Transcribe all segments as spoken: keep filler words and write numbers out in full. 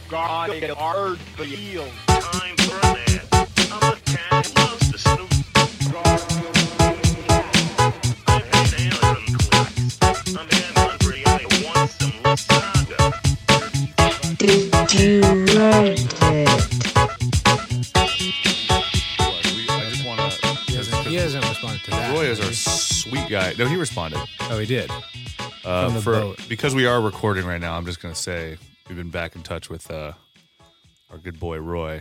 God, it hard for you. Time for a man. I'm a cat who loves to snoop. I hate alien clicks. I'm damn hungry. I want some lasagna. Did you write it? I just want to. He hasn't, he hasn't responded to that. Roy is our sweet guy. No, he responded. Oh, he did. Uh, From the for boat. because we are recording right now. I'm just gonna say we've been back in touch with uh, our good boy Roy,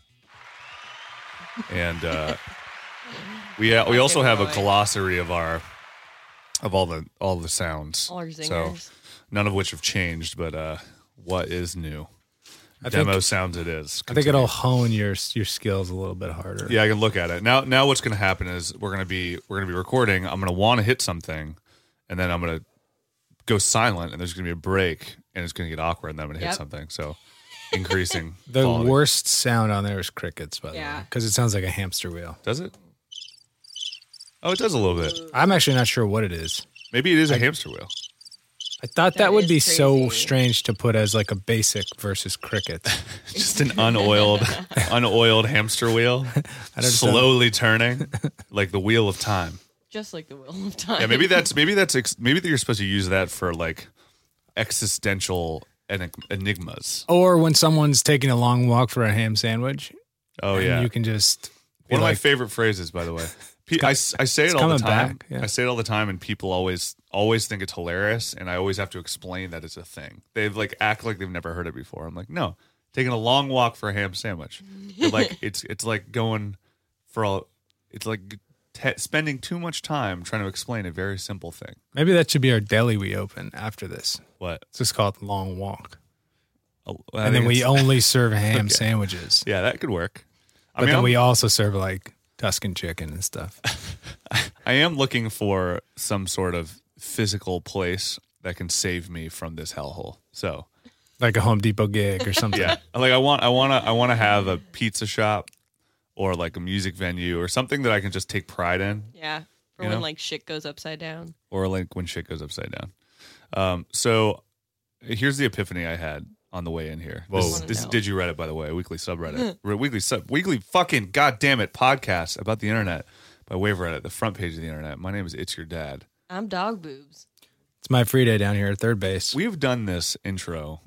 and uh, we uh, we also have a Roy. glossary of our of all the all the sounds. All our So zingers. none of which have changed, but uh, what is new? I think, Demo sounds it is. I think it'll hone your your skills a little bit harder. Yeah, I can look at it now. Now, what's going to happen is we're going to be we're going to be recording. I'm going to want to hit something, and then I'm going to go silent, and there's going to be a break, and it's going to get awkward, and then I'm going to hit Yep. something. So, increasing The quality. worst sound on there is crickets, by the Yeah. way, because it sounds like a hamster wheel. Does it? Oh, it does a little bit. I'm actually not sure what it is. Maybe it is a hamster wheel. I thought that, That would is be so crazy. strange to put as like a basic versus crickets. Just an unoiled, unoiled hamster wheel, understand. slowly turning like the wheel of time. Just like the wheel of time. Yeah, maybe that's maybe that's ex- maybe you're supposed to use that for like existential enig- enigmas. Or when someone's taking a long walk for a ham sandwich. Oh and yeah, you can just be one of my like, favorite phrases, by the way. Pe- I, s- I say it it's all the coming time. back, yeah. I say it all the time, and people always always think it's hilarious, and I always have to explain that it's a thing. They like act like they've never heard it before. I'm like, no, taking a long walk for a ham sandwich. You're like it's it's like going for all. It's like te- spending too much time trying to explain a very simple thing. maybe that should be our deli we open after this. What? It's just called Long Walk. I and then think we it's- only serve ham Okay. sandwiches. yeah, that could work. I But mean, then I'm- we also serve like Tuscan chicken and stuff. I am looking for some sort of physical place that can save me from this hellhole. So. Like a Home Depot gig or something. Yeah, like I want, I want to, I want to have a pizza shop or like a music venue or something that I can just take pride in, Yeah. For You when know? like shit goes upside down. or like when shit goes upside down. Um, so here's the epiphany I had on the way in here. Whoa. This, Wanna this is know. Did You Reddit, by the way, a weekly subreddit, Re- weekly sub, weekly fucking goddamn it podcast about the internet by way of Reddit, the front page of the internet. My name is It's Your Dad. I'm dog boobs. It's my free day down here at third base. We've done this intro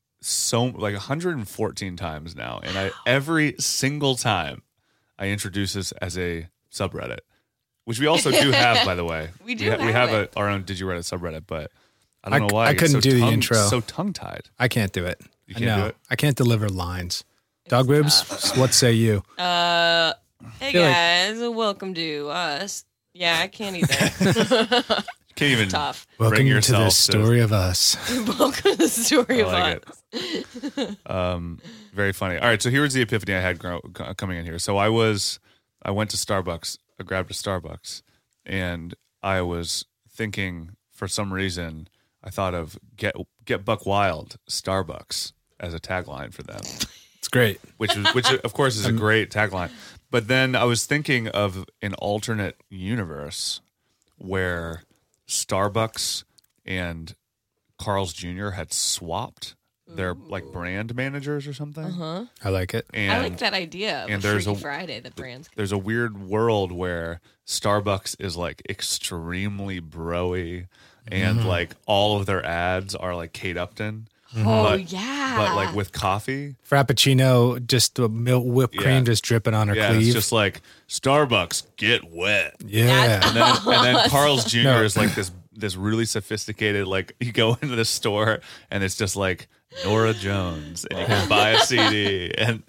so like one hundred fourteen times now, and I every single time I introduce this as a subreddit, which we also do have, by the way. We do ha- we have have it. a, our own Did You Reddit subreddit, but I don't I- know why I get couldn't so do the tongue- intro. So tongue tied. I can't do it. You can't no, do it? I can't deliver lines. Dog boobs, what say you? Uh, hey Feel like- guys, welcome to us. Yeah, I can't either. Can't even Tough. Welcome to yourself the to- story of us. Welcome to the story I of like us. it. Um, very funny. All right, so here's the epiphany I had grow, c- coming in here. So I was, I went to Starbucks. I grabbed a Starbucks, and I was thinking for some reason I thought of get get buck wild Starbucks as a tagline for them, It's great. which is which of course is a great tagline. But then I was thinking of an alternate universe where Starbucks and Carl's Junior had swapped their like brand managers or something. Huh? I like it. And I like that idea of and a there's Freaky a- Friday that brands. there's a weird world where Starbucks is like extremely broy and like all of their ads are like Kate Upton, Oh but- yeah. but like with coffee. Frappuccino, just the milk whipped cream Yeah. just dripping on her Yeah, cleave. it's just like Starbucks get wet. yeah. And then, and then Carl's Junior No. is like this this really sophisticated, like you go into the store and it's just like Nora Jones and you can buy a C D and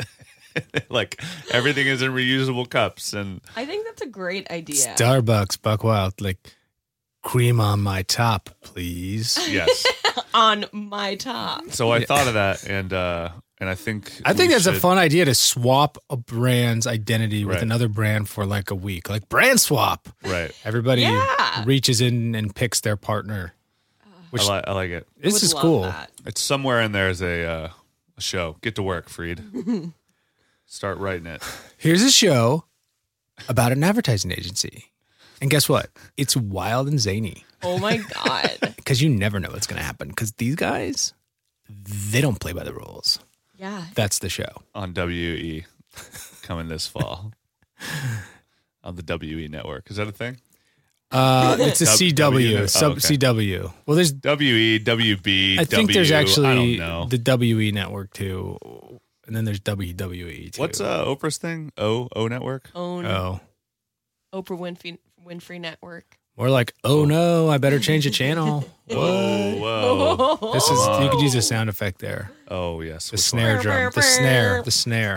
like everything is in reusable cups and I think that's a great idea. Starbucks, Buck Wild, like cream on my top, please. yes. On my top. So I thought of that and uh and I think I think we that's a should- fun idea to swap a brand's identity with Right. another brand for like a week, like brand swap. right. Everybody Yeah. reaches in and picks their partner. Which I, li- I like it. this Would is love cool. that. It's somewhere in there's a uh, a show. Get to work, Freed. Start writing it. Here's a show about an advertising agency. And guess what? It's wild and zany Oh my god. because you never know what's going to happen because these guys, they don't play by the rules. Yeah. That's the show. on W E coming this fall on the W E network. Is that a thing? Uh, it's a W- C W, W- oh, sub okay. C W. Well, there's W E, W B, I think W, there's I actually don't know. the W E network too, and then there's W W E too. What's uh, Oprah's thing? O O network? Own Oh, Oprah Winfrey Winfrey Network. more like oh no, I better change the channel. Whoa, whoa. This is you could use a sound effect there. Oh, yes. The Which snare one? drum, the snare, the snare.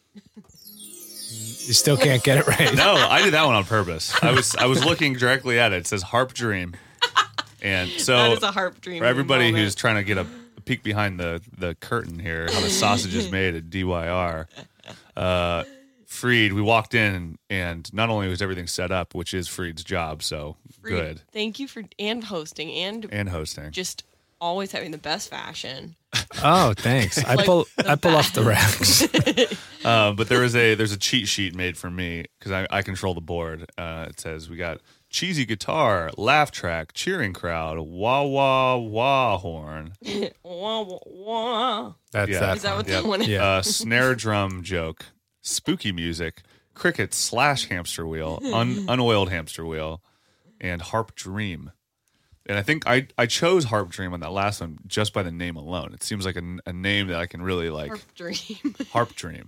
You still can't get it right. No, I did that one on purpose. I was I was looking directly at it. It says Harp Dream. And so That is a harp dream. for everybody moment. who's trying to get a peek behind the, the curtain here, how the sausage is made at D Y R, uh, Freed, we walked in and not only was everything set up, which is Freed's job, so Freed, good, Thank you for and hosting and and hosting. just always having the best fashion. Oh, thanks. I Like pull the I pull off the racks. Uh, but there is a there's a cheat sheet made for me because I, I control the board. Uh, it says we got cheesy guitar, laugh track, cheering crowd, wah wah wah horn, Wah, wah, wah. That's Yeah. that. Is that what one. that one is? Yeah. uh, snare drum joke, spooky music, cricket slash hamster wheel, un, unoiled hamster wheel, and harp dream. And I think I, I chose Harp Dream on that last one just by the name alone. It seems like a, a name that I can really like. Harp dream. Harp Dream.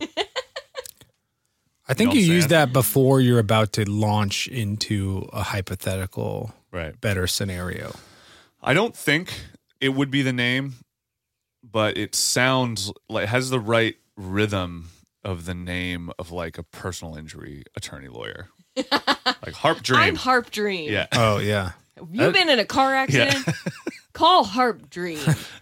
I think You you know what I'm use saying? that before you're about to launch into a hypothetical Right. better scenario. I don't think it would be the name, but it sounds like it has the right rhythm of the name of like a personal injury attorney lawyer. Like Harp Dream. I'm Harp Dream. Yeah. Oh yeah. Have you been in a car accident? Call Harp Dream.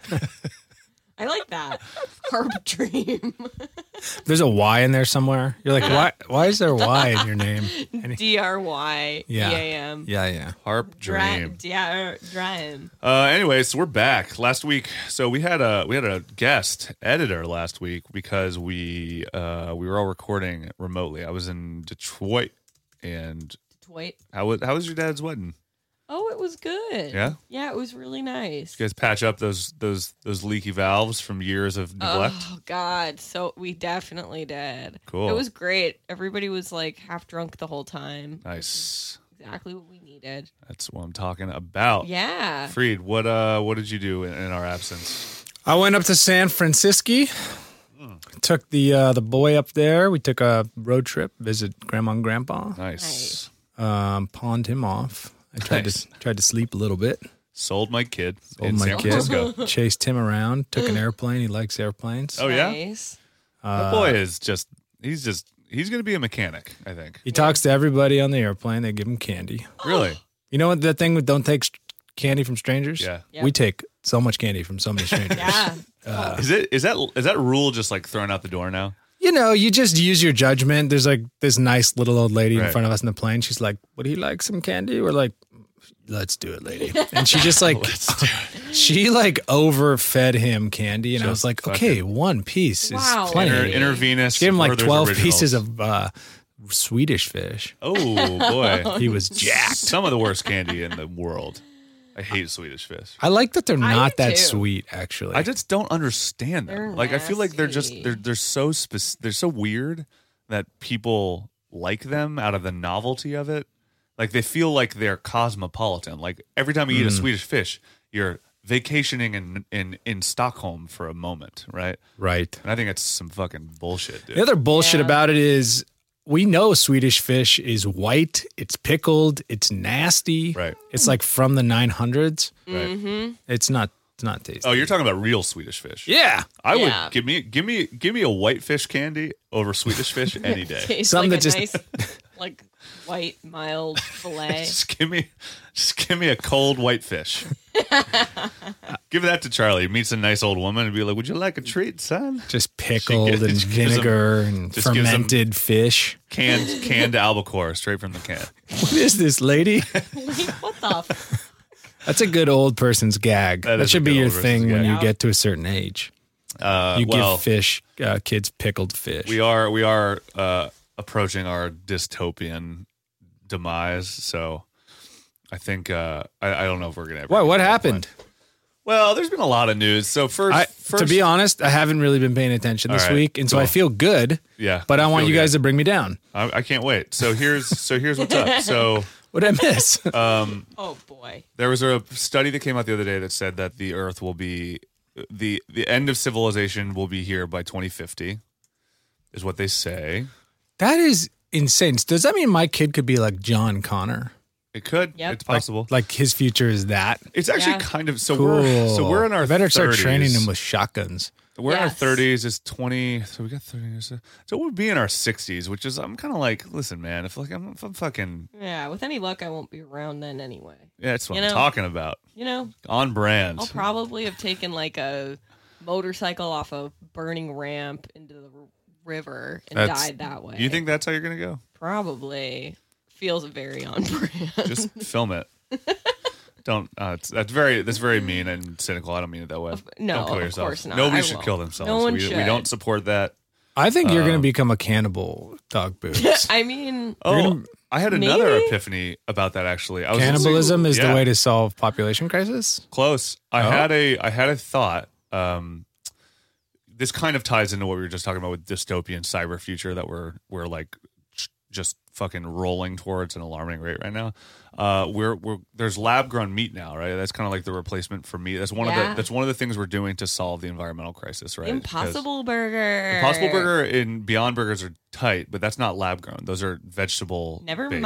I like that. Harp Dream. There's a Y in there somewhere. You're like, why? Why is there a Y in your name? Any- D R Y E Yeah. A M. yeah, yeah. Harp Dream. Dra- Dream. Uh, anyways, we're back. Last week, so we had a we had a guest editor last week because we uh, we were all recording remotely. I was in Detroit, and Detroit. how was how was your dad's wedding? Oh, it was good. Yeah? Yeah, it was really nice. You guys patch up those those those leaky valves from years of neglect. Oh God! So we definitely did. Cool. It was great. Everybody was like half drunk the whole time. Nice. Exactly what we needed. That's what I'm talking about. Yeah. Freed, what uh what did you do in, in our absence? I went up to San Francisco. Took the uh, the boy up there. We took a road trip, visit grandma and grandpa. Nice. Um, pawned him off. I tried Nice. to tried to sleep a little bit. Sold my kid Sold in my San kid. Francisco. Chased him around. Took an airplane. He likes airplanes. Oh yeah? Nice. That boy is just he's just he's gonna be a mechanic, I think. He talks to everybody on the airplane. They give him candy. Really? You know what that thing with don't take st- candy from strangers? Yeah. Yep. We take so much candy from so many strangers. Yeah. Is it is that is that rule just like thrown out the door now? You know, you just use your judgment. There's like this nice little old lady in Right. front of us in the plane. She's like, would he like some candy? We're like, let's do it, lady. And she just like, she like overfed him candy. And I was Just like, fucking- okay, one piece Wow. is plenty. Inter- intravenous. Gave him like Werther's twelve Originals. pieces of uh, Swedish fish. Oh boy. He was jacked. Some of the worst candy in the world. I hate Swedish fish. I like that they're I not do that too. sweet, actually. I just don't understand them. They're like I feel like they're just nasty. they're they're so spec- they're so weird that people like them out of the novelty of it. Like they feel like they're cosmopolitan. Like every time you Mm. eat a Swedish fish, you're vacationing in in in Stockholm for a moment, right? right. And I think it's some fucking bullshit, dude. The other bullshit Yeah. about it is we know Swedish fish is white, it's pickled, it's nasty. Right. It's like from the nine hundreds. Right. It's not it's not tasty. Oh, you're talking about real Swedish fish. yeah. I would Yeah. give me give me give me a white fish candy over Swedish fish any day. Tastes Some like that a just- nice, like white mild fillet. Just give me, just give me a cold white fish. Give that to Charlie. He meets a nice old woman and be like, "Would you like a treat, son?" Just pickled gives- and just gives 'em- vinegar and just gives 'em- fermented fish. Canned canned albacore straight from the can. What is this, lady? Like, what the? F- That's a good old person's gag. That That, is a should be good your old person's thing when gag. you get to a certain age. Uh, You well, give fish uh, kids pickled fish. we are we are uh, approaching our dystopian demise. So I think uh, I, I don't know if we're gonna. Ever What? get What to that happened? point. Well, there's been a lot of news. So first, I, first to be honest, I haven't really been paying attention this All right, week, and so cool. I feel good. yeah, But I want feel you guys good. to bring me down. I, I can't wait. So here's so here's what's up. So What did I miss? um, Oh boy. there was a study that came out the other day that said that the Earth will be the the end of civilization will be here by twenty fifty, is what they say. That is insane. Does that mean my kid could be like John Connor? It could. Yep. It's possible. Like his future is that. It's actually Yeah. kind of so Cool. we're so we're in our I better start thirties. training him with shotguns. We're in our Yes. thirties. It's twenty. So we got thirty years. So so we'll be in our sixties, which is I'm kind of like, listen, man. If like I'm, if I'm fucking Yeah, with any luck, I won't be around then anyway. yeah, that's what You I'm know? talking about. You know, On brand. I'll probably have taken like a motorcycle off a burning ramp into the r- river and That's- died that way. You think that's how you're gonna go? Probably feels very on brand. Just film it. Don't. Uh, it's, that's very. That's very mean and cynical. I don't mean it that way. no, don't kill of yourself. course not. Nobody I should won't. kill themselves. No one we, we should. don't support that. I think you're going to Um, become a cannibal, Dog Boots. I mean, Oh, gonna- I had another Maybe? epiphany about that actually. I was Cannibalism is Yeah. the way to solve population crisis. Close. I Oh. had a I had a thought. Um, this kind of ties into what we were just talking about with dystopian cyber future that we're we're like j- just fucking rolling towards an alarming rate right now. Uh, we're we're there's lab grown meat now, right? That's kind of like the replacement for meat. That's one of Yeah. the that's one of the things we're doing to solve the environmental crisis, right? Impossible Burger. Because Impossible Burger and Beyond Burgers are tight, but that's not lab grown. Those are vegetable. Never based.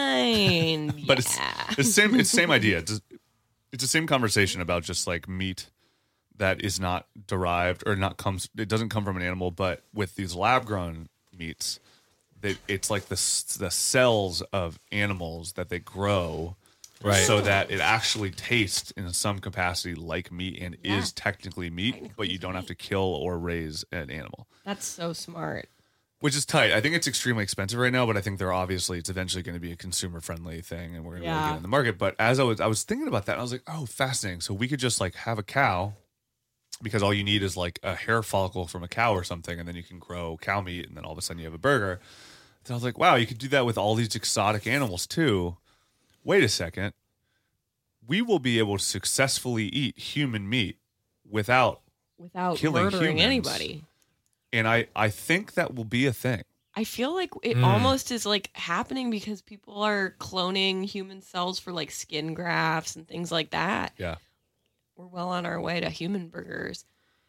mind. But yeah. it's the same. It's the same idea. It's, it's the same conversation about just like meat that is not derived or not comes. It doesn't come from an animal, but with these lab grown meats, that it's like the s- the cells of animals that they grow, Right. so that it actually tastes in some capacity like meat and Yeah. is technically meat, Technically but you don't have to kill or raise an animal. That's so smart. Which is tight. I think it's extremely expensive right now, but I think they're obviously it's eventually going to be a consumer friendly thing, and we're going to Yeah. get in the market. But as I was, I was thinking about that, and I was like, oh, fascinating. So we could just like have a cow, because all you need is like a hair follicle from a cow or something, and then you can grow cow meat, and then all of a sudden you have a burger. Then I was like, wow, you could do that with all these exotic animals too. Wait a second, we will be able to successfully eat human meat without, Without Killing murdering humans. anybody. and I I think that will be a thing. I feel like it Mm. almost is like happening because people are cloning human cells for like skin grafts and things like that. Yeah, We're well on our way to human burgers,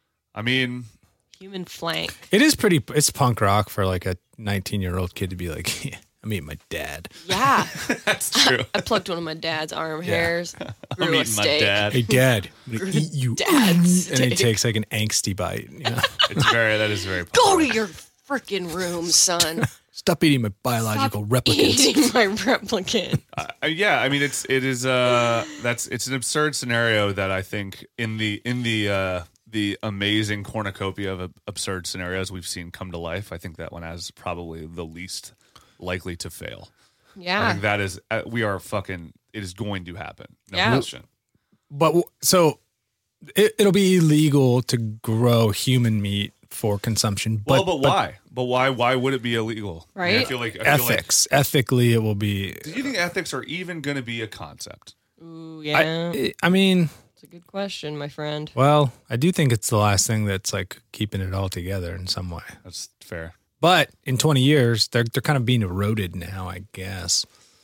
I mean. human flank. It is pretty, it's punk rock for like a nineteen year old kid to be like, yeah, I'm eating my dad. Yeah. That's true. I plucked one of my dad's arm hairs. Grew I'm a eating my steak. dad. Hey, dad, I'm going to eat you. Dad's And he steak. takes like an angsty bite. You know? It's very that is very. Go popular. to your freaking room, son. Stop eating my biological Stop replicants. eating my replicant. Uh, yeah, I mean it's it is uh that's it's an absurd scenario that I think in the in the uh the amazing cornucopia of ab- absurd scenarios we've seen come to life, I think that one has probably the least likely to fail. I Yeah. think that is uh, we are fucking it is going to happen. No Yeah. question. But w- so it, it'll be illegal to grow human meat for consumption. Well, But, but why? But why? Why would it be illegal? I, mean, I Right? feel like I feel like. ethics, ethically, it will be. Do you think ethics are even going to be a concept? Ooh, yeah. I, I mean, It's a good question, my friend. well, I do think it's the last thing that's like keeping it all together in some way. That's fair. But in twenty years, they're they're kind of being eroded now, I guess.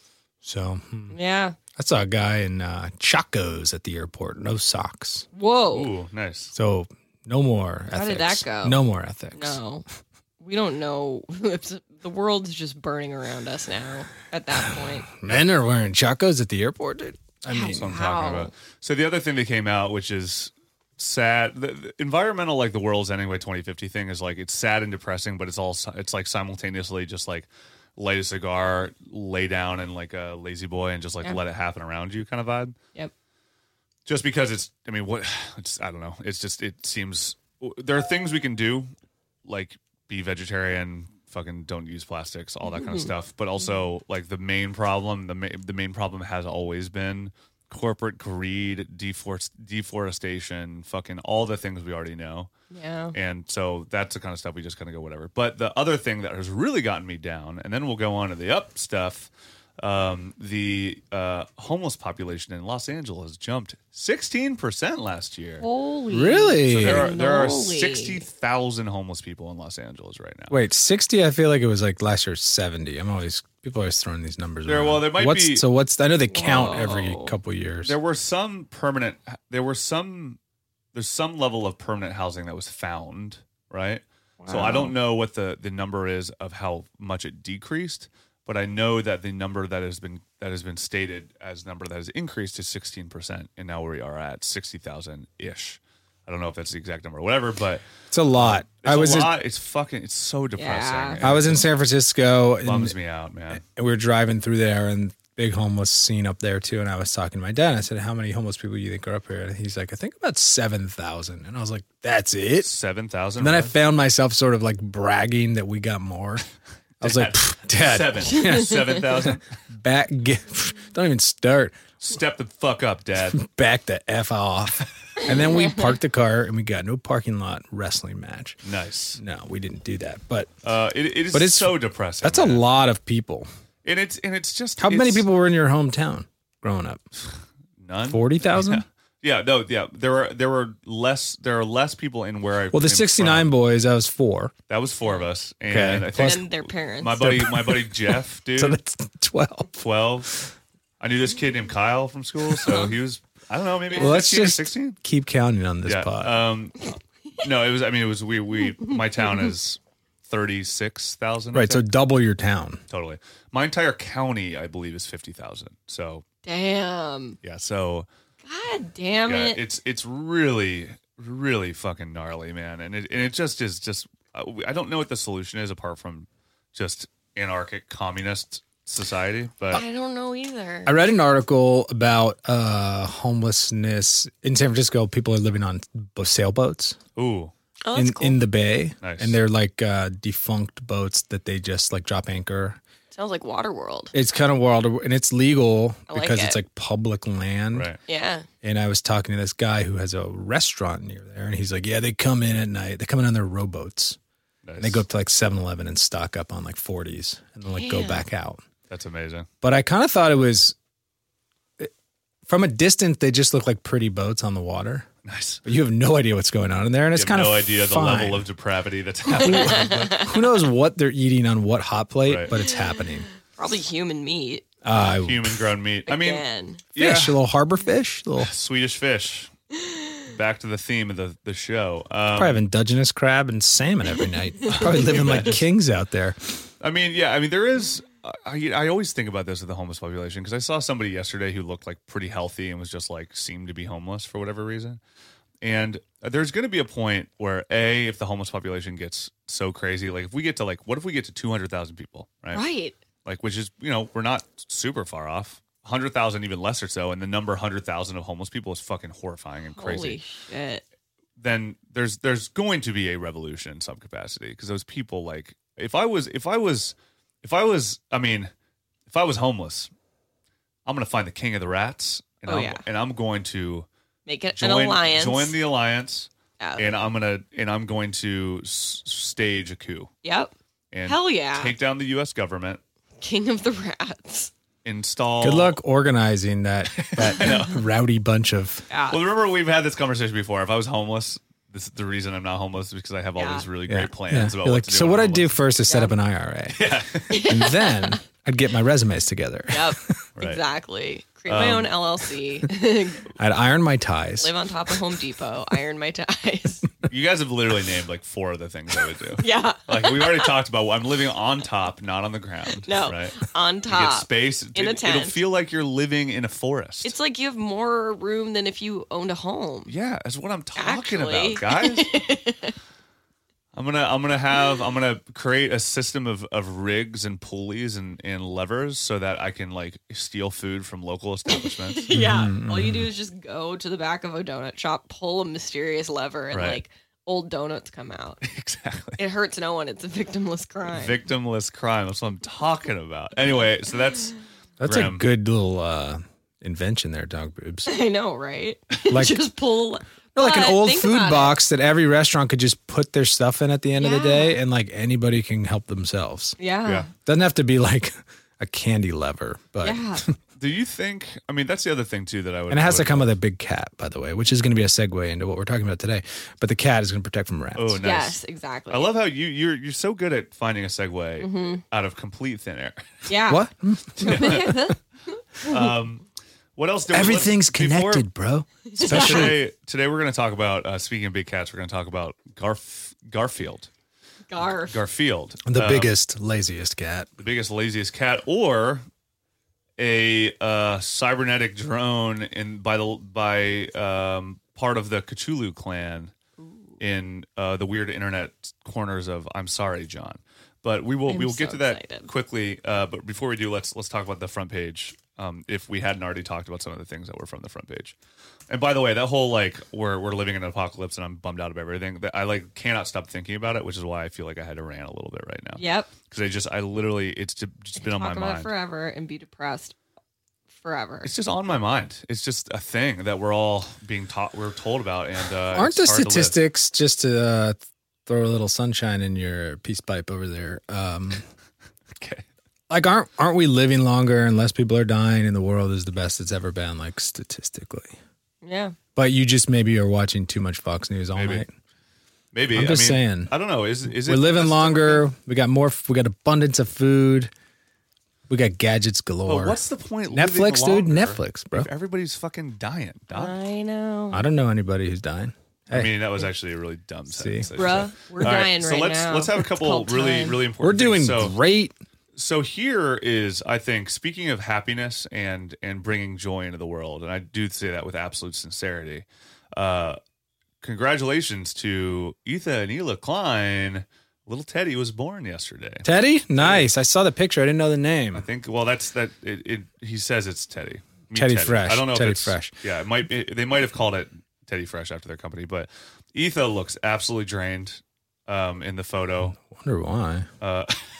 So hmm. Yeah. I saw a guy in uh, Chacos at the airport, no socks. Whoa. Ooh, nice. So no more ethics. How did that go? No more ethics. No. We don't know. It's, the world's just burning around us now at that point. Men are wearing Chacos at the airport, dude. I mean, That's what I'm How? talking about. So the other thing that came out, which is sad, the, the environmental, like the world's ending by twenty fifty thing, is like it's sad and depressing, but it's all it's like simultaneously just like light a cigar, lay down, and like a lazy boy, and just like Yeah. let it happen around you, kind of vibe. Yep. Just because it's, I mean, what? It's I don't know. It's just it seems there are things we can do, like be vegetarian. Fucking don't use plastics, all that kind of stuff. But also, like the main problem, the ma- the main problem has always been corporate greed, deforest- deforestation, fucking all the things we already know. Yeah. And so that's the kind of stuff we just kind of go whatever. But the other thing that has really gotten me down, and then we'll go on to the up stuff. Um, the uh, homeless population in Los Angeles jumped sixteen percent last year. Holy. Really? So there are there are cannoli. sixty thousand homeless people in Los Angeles right now. Wait, sixty? I feel like it was like last year seventy. I'm always people are always throwing these numbers There- around. well, there might what's, be- So what's I know they count Whoa. every couple years. There were some permanent. There were some. There's some level of permanent housing that was found, right? So I don't know what the the number is of how much it decreased, but I know that the number that has been that has been stated as number that has increased is sixteen percent, and now we are at sixty thousand ish. I don't know if that's the exact number or whatever, but It's a lot. it's I was a in, lot. It's fucking. It's so depressing. Yeah. and I was it in just San Francisco and, bums me out, man. and we were driving through there and big homeless scene up there too. And I was talking to my dad. And I said, "How many homeless people do you think are up here?" And he's like, "I think about seven thousand." And I was like, "That's it." Seven thousand. And then I found myself sort of like bragging that we got more. I was like, "Pfft, Dad, seven. Seven thousand. back, get, don't even start. Step the fuck up, Dad. Back the F off." And then we parked the car and we got no parking lot wrestling match. Nice. No, we didn't do that. But Uh, it, it is But it's- so depressing. that's a man. lot of people. And it's and it's just How many it's people were in your hometown growing up? None. forty thousand? Yeah, no, yeah. There were there were less there are less people in where I Well, the am sixty-nine from. boys, that was four. That was four of us, and Okay. I think And their parents. my buddy my buddy Jeff, dude, So that's twelve. twelve. I knew this kid named Kyle from school, so he was I don't know maybe Well, let's fifteen or just sixteen. keep counting on this Yeah. pod. Um, no, it was. I mean, it was. We we my town is thirty six thousand. right, so double your town. totally. My entire county, I believe, is fifty thousand. So Damn. yeah, so. God damn Yeah, it. it's it's really really fucking gnarly, man, and it and it just is just I don't know what the solution is apart from just anarchic communist society, but I don't know either. I read an article about uh, homelessness in San Francisco. People are living on bo- sailboats ooh, oh, in, that's cool. in the bay. Nice. And they're like uh, defunct boats that they just like drop anchor. Sounds like Waterworld. It's kind of wild, and it's legal I like because it. it's like public land. right, Yeah. And I was talking to this guy who has a restaurant near there, and he's like, "Yeah, they come in at night. They come in on their rowboats. nice. And they go up to like seven eleven and stock up on like forties, and then like go Damn. back out." That's amazing. But I kind of thought it was from a distance they just look like pretty boats on the water, Nice. but you have no idea what's going on in there, and You it's have kind no of idea the fine. level of depravity that's happening. Who knows what they're eating on what hot plate, Right. but it's happening. Probably human meat. Uh, Human grown meat. I mean, Again. yeah, fish, a little harbor fish, a little Swedish fish. Back to the theme of the the show. Um, probably have indigenous crab and salmon every night. Probably living like kings out there. I mean, yeah, I mean, there is. I, I always think about this with the homeless population because I saw somebody yesterday who looked like pretty healthy and was just like seemed to be homeless for whatever reason. And there's going to be a point where a if the homeless population gets so crazy, like if we get to like what if we get to two hundred thousand people, right? Right. Like which is you know we're not super far off. one hundred thousand even less or so, and the number one hundred thousand of homeless people is fucking horrifying and crazy. Holy shit. Then there's there's going to be a revolution in some capacity because those people like if I was if I was if I was I mean if I was homeless, I'm gonna find the king of the rats and Oh, I'm yeah. and I'm going to Make it join an alliance. join the alliance Yeah. and I'm gonna and I'm going to s- stage a coup Yep. and Hell yeah. take down the U S government, King of the rats. install. Good luck organizing that that rowdy bunch of. Yeah. Well, remember we've had this conversation before. If I was homeless, this is the reason I'm not homeless is because I have all Yeah. these really Yeah, great plans yeah. about You're what like, to do. so when what I'm I'd do homeless." first is set up an I R A, Yeah. and then I'd get my resumes together. Yep. Right. Exactly. Create my Um, own L L C. I'd iron my ties. Live on top of Home Depot. Iron my ties. You guys have literally named like four of the things I would do. Yeah. Like we've already talked about. I'm living on top, not on the ground. No. right? On You get top. space. In a It, it'll tent. feel like you're living in a forest. It's like you have more room than if you owned a home. yeah, that's what I'm talking Actually. about, guys. I'm gonna I'm gonna have I'm gonna create a system of, of rigs and pulleys and, and levers so that I can like steal food from local establishments. Yeah. Mm-hmm, All you do is just go to the back of a donut shop, pull a mysterious lever, and Right. like old donuts come out. Exactly. It hurts no one. It's a victimless crime. Victimless crime. That's what I'm talking about. Anyway, so that's That's a grim. good little uh, invention there, dog boobs. I know, right? Like- just pull. No, like an But old think food about it. box that every restaurant could just put their stuff in at the end of the Yeah. day, and like anybody can help themselves. Yeah. Yeah. Doesn't have to be like a candy lever, but Yeah. Do you think? I mean, that's the other thing too that I would. and it has to would- come with a big cat, by the way, which is going to be a segue into what we're talking about today. But the cat is going to protect from rats. Oh, nice. Yes, exactly. I love how you you're you're so good at finding a segue out of complete thin air. Yeah. What? Um, what else? Do we- Everything's before- connected, bro. Especially Today, today we're going to talk about. Uh, speaking of big cats, we're going to talk about Garf Garfield. Garf. Garfield, the Um, biggest, laziest cat. the biggest, laziest cat, or a uh, cybernetic drone in by the by um, part of the Cthulhu clan in uh, the weird internet corners of I'm sorry, John. But we will I'm we will so get to that excited. quickly. Uh, but before we do, let's let's talk about the front page. Um, if we hadn't already talked about some of the things that were from the front page. And by the way, that whole like we're we're living in an apocalypse and I'm bummed out of everything. That I like cannot stop thinking about it, which is why I feel like I had to rant a little bit right now. Yep. Because I just I literally it's just, just been on my Talk about it mind. forever and be depressed forever. It's just on my mind. It's just a thing that we're all being taught, we're told about, and uh, Aren't the it's hard to live. statistics just to uh, throw a little sunshine in your peace pipe over there? Um, Okay. like, aren't aren't we living longer and less people are dying, and the world is the best it's ever been, like statistically? Yeah. But you just maybe are watching too much Fox News all Maybe. night. Maybe I'm just I mean, saying. I don't know. Is is it? We're living that's- longer. We got more. We got abundance of food. We got gadgets galore. But what's the point? Netflix, living dude. longer Netflix, bro. if everybody's fucking dying. Doc? I know. I don't know anybody who's dying. I Hey, mean, that was actually a really dumb See. sentence. I should Bruh, say. we're All dying so right let's now. let's have a It's couple called really time. really we're important. doing things. So, great. so here is, I think, speaking of happiness and and bringing joy into the world, and I do say that with absolute sincerity. Uh, congratulations to Etha and Ela Klein. Little Teddy was born yesterday. Teddy, nice. I saw the picture. I didn't know the I name. think. Well, that's that. It, it he says it's Teddy. Meet Teddy Fresh. I don't know Teddy if it's Fresh. Yeah, it might. It, they might have called it Teddy Fresh after their company, but Etha looks absolutely drained um, in the photo. Wonder why. Uh,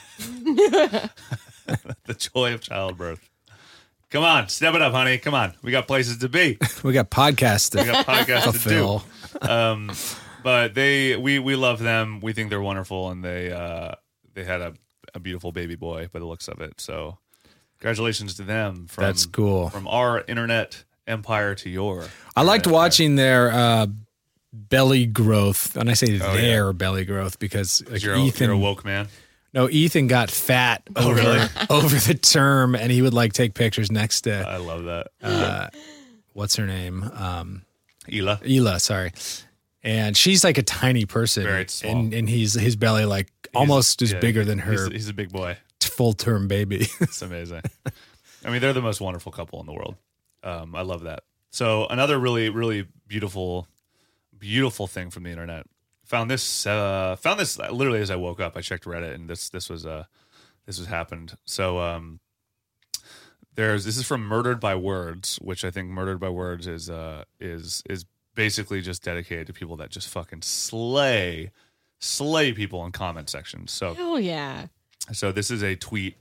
the joy of childbirth. Come on, step it up, honey. Come on, we got places to be. We got podcasts We to got podcasts to do. fulfill. Um, but they, we, we love them. We think they're wonderful, and they, uh, they had a, a beautiful baby boy by the looks of it. So, congratulations to them. From, That's cool. From our internet empire to your. I liked internet watching their uh, belly growth, and I say Oh, their belly growth because like empire. You're, a, Ethan. you're a woke man. No, Ethan got fat Oh, over really? over the term, and he would like take pictures next to I love that. uh, what's her name, um, Ela. Ela. Sorry, and she's like a tiny person, Very small. and and he's his belly like almost He's- as yeah, bigger than her He's, he's a big boy. full term baby. It's amazing. I mean, they're the most wonderful couple in the world. Um, I love that. So another really, really beautiful, beautiful thing from the internet. Found this. Uh, found this literally as I woke up. I checked Reddit, and this this was uh, this was happened. So um, there's this is from Murdered by Words, which I think Murdered by Words is uh, is is basically just dedicated to people that just fucking slay, slay people in comment sections. So Hell yeah. so this is a tweet,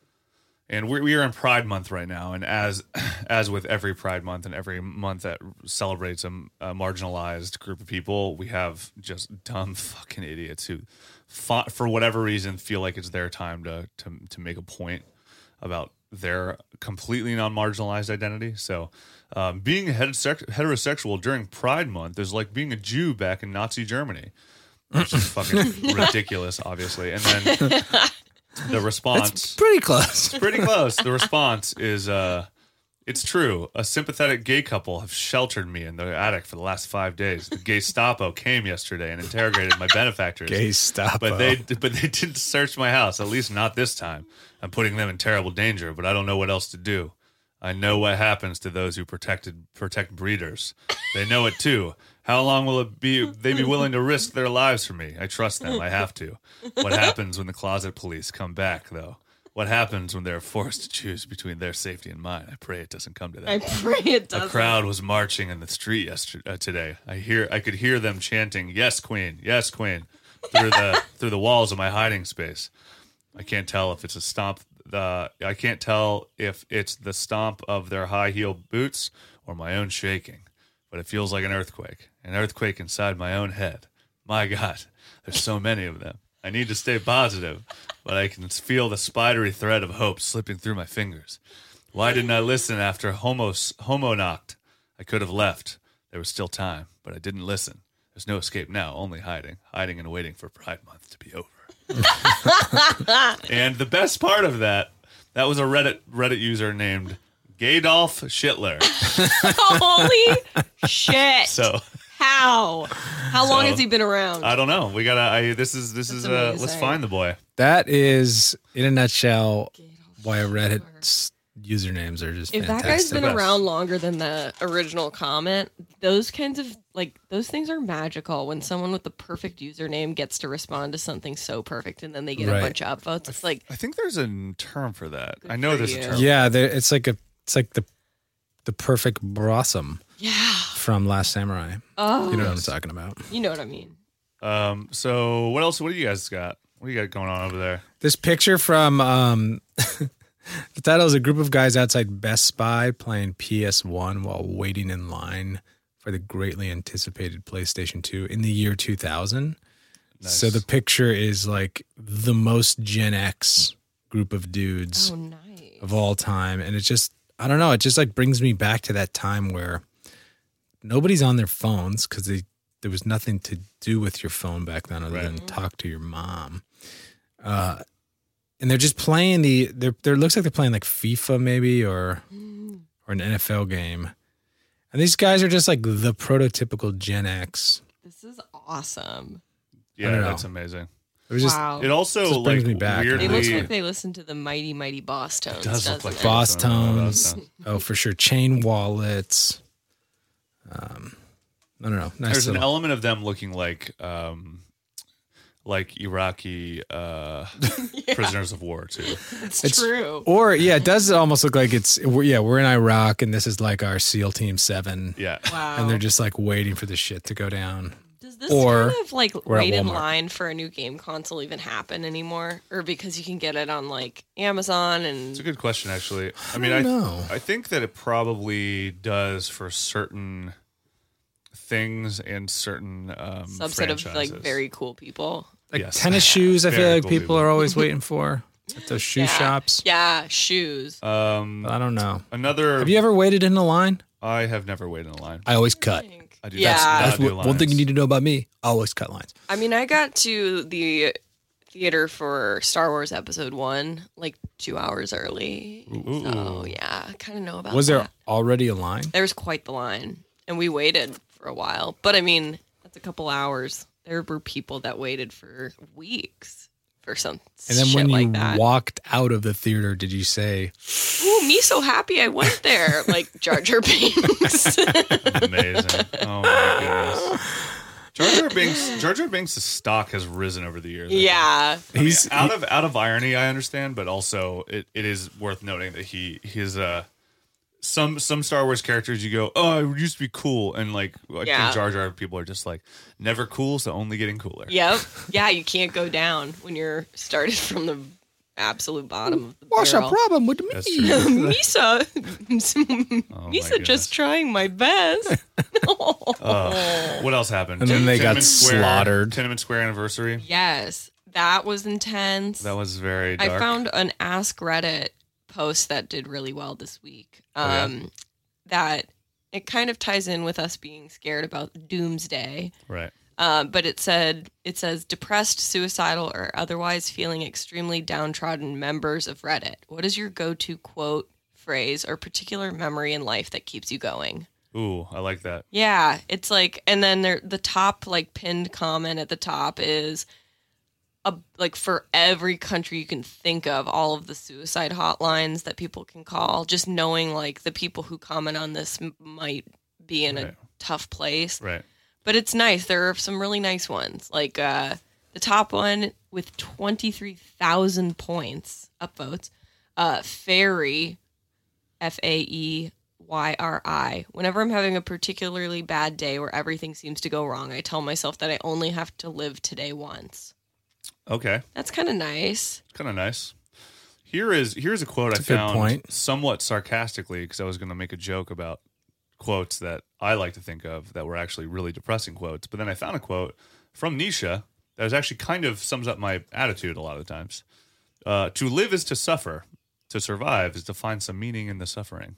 and we we are in Pride Month right now, and as as with every Pride Month and every month that celebrates a, a marginalized group of people, we have just dumb fucking idiots who, fought, for whatever reason, feel like it's their time to to to make a point about their completely non-marginalized identity. So, um, being heterose- heterosexual during Pride Month is like being a Jew back in Nazi Germany, which is fucking ridiculous, obviously. And then the response, Pretty close. pretty close. The response is, uh, it's true. A sympathetic gay couple have sheltered me in their attic for the last five days. The Gestapo came yesterday and interrogated my benefactors. Gay stop. But they but they didn't search my house, at least not this time. I'm putting them in terrible danger, but I don't know what else to do. I know what happens to those who protected protect breeders. They know it too. How long will it be they be willing to risk their lives for me? I trust them. I have to. What happens when the closet police come back, though? What happens when they're forced to choose between their safety and mine? I pray it doesn't come to that. I pray it A doesn't. crowd was marching in the street yesterday. Uh, today, I hear, I could hear them chanting, "Yes, Queen! Yes, Queen!" through the through the walls of my hiding space. I can't tell if it's a stomp. The I can't tell if it's the stomp of their high heel boots or my own shaking, but it feels like an earthquake, an earthquake inside my own head. My God, there's so many of them. I need to stay positive, but I can feel the spidery thread of hope slipping through my fingers. Why didn't I listen after Homos, Homo knocked? I could have left. There was still time, but I didn't listen. There's no escape now, only hiding. Hiding and waiting for Pride Month to be over. And the best part of that, that was a Reddit Reddit user named Gaydolf Schittler. Holy shit. So How? How long So, has he been around? I don't know. We gotta. I, this is this is. Uh, let's amazing. find the boy. That is, in a nutshell, why Reddit's usernames are just If that fantastic. guy's been Best. around longer than the original comment, those kinds of like those things are magical. When someone with the perfect username gets to respond to something so perfect, and then they get Right. a bunch of upvotes, it's like I think there's a term for that. Good I know for there's a you. term. Yeah, there- it's like a, it's like the, the perfect blossom yeah. from Last Samurai. Oh, You know what I'm talking about. you know what I mean. Um. So what else? What do you guys got? What do you got going on over there? This picture from um, the title is a group of guys outside Best Buy playing P S one while waiting in line for the greatly anticipated PlayStation two in the year two thousand. Nice. So the picture is like the most Gen X group of dudes Oh, nice. of all time. And it just, I don't know, it just like brings me back to that time where nobody's on their phones because they there was nothing to do with your phone back then other Right. than talk to your mom. Uh, and they're just playing the, they're, they're, looks like they're playing like FIFA maybe or, or an N F L game. And these guys are just like the prototypical Gen X. This is awesome. Yeah, don't know. that's amazing. It was just Wow. It also Just like brings me back. They weirdly. look like they listen to the mighty, mighty Boss Tones. does look doesn't like it? Boss Boss Tones. Tones. Oh, for sure. Chain wallets. Um, I don't know. Nice There's an little- element of them looking like um, like Iraqi uh, prisoners of war too. It's, It's- true. Or yeah, it does almost look like it's we're, yeah we're in Iraq and this is like our SEAL Team Seven, Yeah. Wow. and they're just like waiting for the shit to go down. Does this or kind of like we're at wait in Walmart. line for a new game console even happen anymore, or because you can get it on like Amazon and It's a good question, actually. I mean, don't I know. I think that it probably does for certain things and certain um, subset of like franchises. very cool people? Like Yes. tennis shoes, I feel Very like cool people people. are always waiting for at those shoe Yeah. shops. Yeah, shoes. Um, I don't know. another. Have you ever waited in a line? I have never waited in a line. I always cut. I do. Yeah. That's, That's that's what, one thing you need to know about me. I always cut lines. I mean, I got to the theater for Star Wars Episode One like two hours early. So yeah, I kind of know about. Was there that. already a line? There was quite the line, and we waited for a while. But I mean, that's a couple hours. There were people that waited for weeks for some And then shit when you like that. walked out of the theater, did you say, Ooh, me so happy I went there, like Jar Jar Binks. Amazing. Oh my goodness. Jar Jar Binks. Jar Jar Binks' stock has risen over the years. I think. yeah, I mean, he's out of out of irony, I understand, but also it, it is worth noting that he his uh some some Star Wars characters you go, oh, it used to be cool, and like I Yeah. think Jar Jar people are just like never cool, so only getting cooler. yep, yeah. You can't go down when you're started from the absolute bottom of the what's the barrel. problem with That's me? true. Misa, Oh, my Misa, goodness. just trying my best. Uh, what else happened? And then they got Tiananmen Square- slaughtered. Tiananmen Square anniversary. Yes, that was intense. That was very dark. I found an Ask Reddit post that did really well this week. Um, Oh, yeah? That it kind of ties in with us being scared about doomsday. right. Um, but it said it says depressed, suicidal, or otherwise feeling extremely downtrodden members of Reddit. What is your go-to quote, phrase, or particular memory in life that keeps you going? Ooh, I like that. Yeah, it's like, and then there, the top like pinned comment at the top is, a, like for every country you can think of, all of the suicide hotlines that people can call. Just knowing like the people who comment on this m- might be in Right. a tough place, Right. but it's nice. There are some really nice ones, like uh, the top one with twenty-three thousand points upvotes. Uh, Fairy, F A E Y R I. Whenever I'm having a particularly bad day where everything seems to go wrong, I tell myself that I only have to live today once. Okay. That's kind of nice. Kind of nice. Here is here's a quote That's I a good found point. somewhat sarcastically because I was going to make a joke about quotes that I like to think of that were actually really depressing quotes. But then I found a quote from Nisha that is actually kind of sums up my attitude a lot of the times. Uh, to live is to suffer. To survive is to find some meaning in the suffering.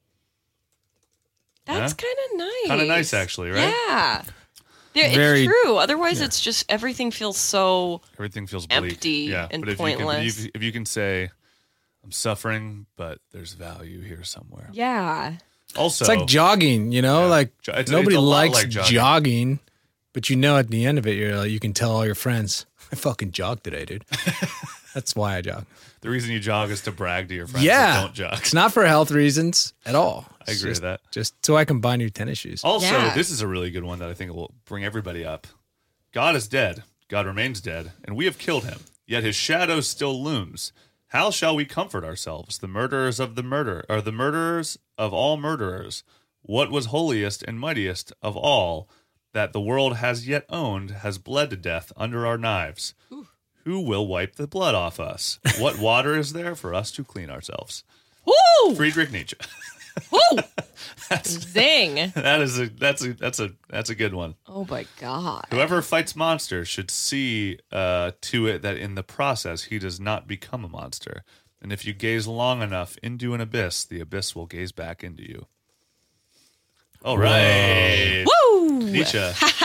That's Yeah? kind of nice. Kind of nice, actually, right? Yeah. There- Very- it's true. Otherwise, it's just everything feels so. Everything feels bleak. Empty yeah, and but if You pointless. can, if, if you can say, I'm suffering, but there's value here somewhere. Yeah. Also, It's like jogging, you know, Yeah. like Jo- it's- nobody it's a lot likes like jogging. jogging. But you know, at the end of it, you're like, you can tell all your friends, I fucking jogged today, dude. That's why I jog. the reason you jog is to brag to your friends Yeah. that don't jog. It's not for health reasons at all. I It's agree just, with that. Just so I can buy new tennis shoes. Also, Yeah. this is a really good one that I think will bring everybody up. God is dead. God remains dead, and we have killed him. Yet his shadow still looms. How shall we comfort ourselves, the murderers of the murder, or the murderers of all murderers? What was holiest and mightiest of all that the world has yet owned has bled to death under our knives? Who will wipe the blood off us? What water is there for us to clean ourselves? Woo! Friedrich Nietzsche. Woo! Zing! That is a that's a that's a that's a good one. Oh my god. Whoever fights monsters should see uh, to it that in the process he does not become a monster. And if you gaze long enough into an abyss, the abyss will gaze back into you. All right. Woo! Nietzsche.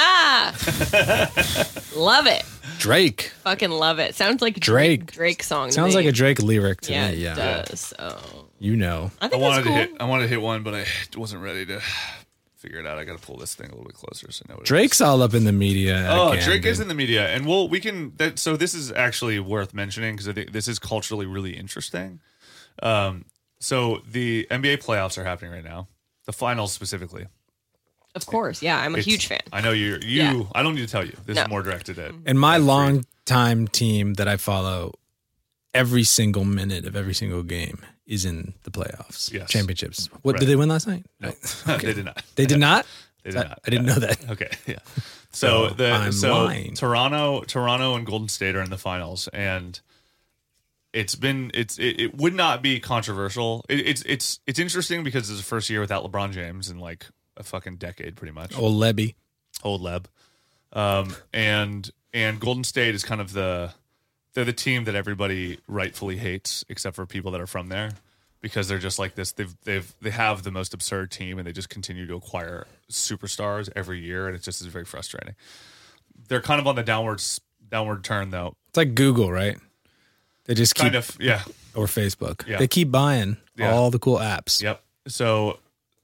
Love it. Drake. Fucking love it. Sounds like a Drake. Drake, Drake song. to Sounds me. like a Drake lyric to Yeah, me. it Yeah. does. Oh. You know. I I think wanted that's cool. to hit I wanted to hit one, but I wasn't ready to figure it out. I got to pull this thing a little bit closer so I know what it is. Drake's all up in the media. Oh, again, Drake is dude. in the media, and well, we can. That, so this is actually worth mentioning because I think this is culturally really interesting. Um, so the N B A playoffs are happening right now, the finals specifically. Of course. Yeah, I'm a It's- huge fan. I know you. You. Yeah. I don't need to tell you. This No. is more directed at. And my long time team that I follow, every single minute of every single game is in the playoffs, Yes. championships. What Right. did they win last night? No, they did not. They did not. They did I, not. I didn't Yeah. know that. Okay, yeah. So So the I'm so lying. Toronto, Toronto, and Golden State are in the finals, and it's been it's it, it would not be controversial. It, it's it's it's interesting because it's the first year without LeBron James in like a fucking decade, pretty much. Old Lebby. Old Leb, um, and and Golden State is kind of the they're the team that everybody rightfully hates, except for people that are from there, because they're just like this. They've they've they have the most absurd team, and they just continue to acquire superstars every year, and it just is very frustrating. They're kind of on the downward downward turn, though. It's like Google, right? They just keep Kind of, yeah. or Facebook. Yeah. They keep buying Yeah. all the cool apps. Yep. So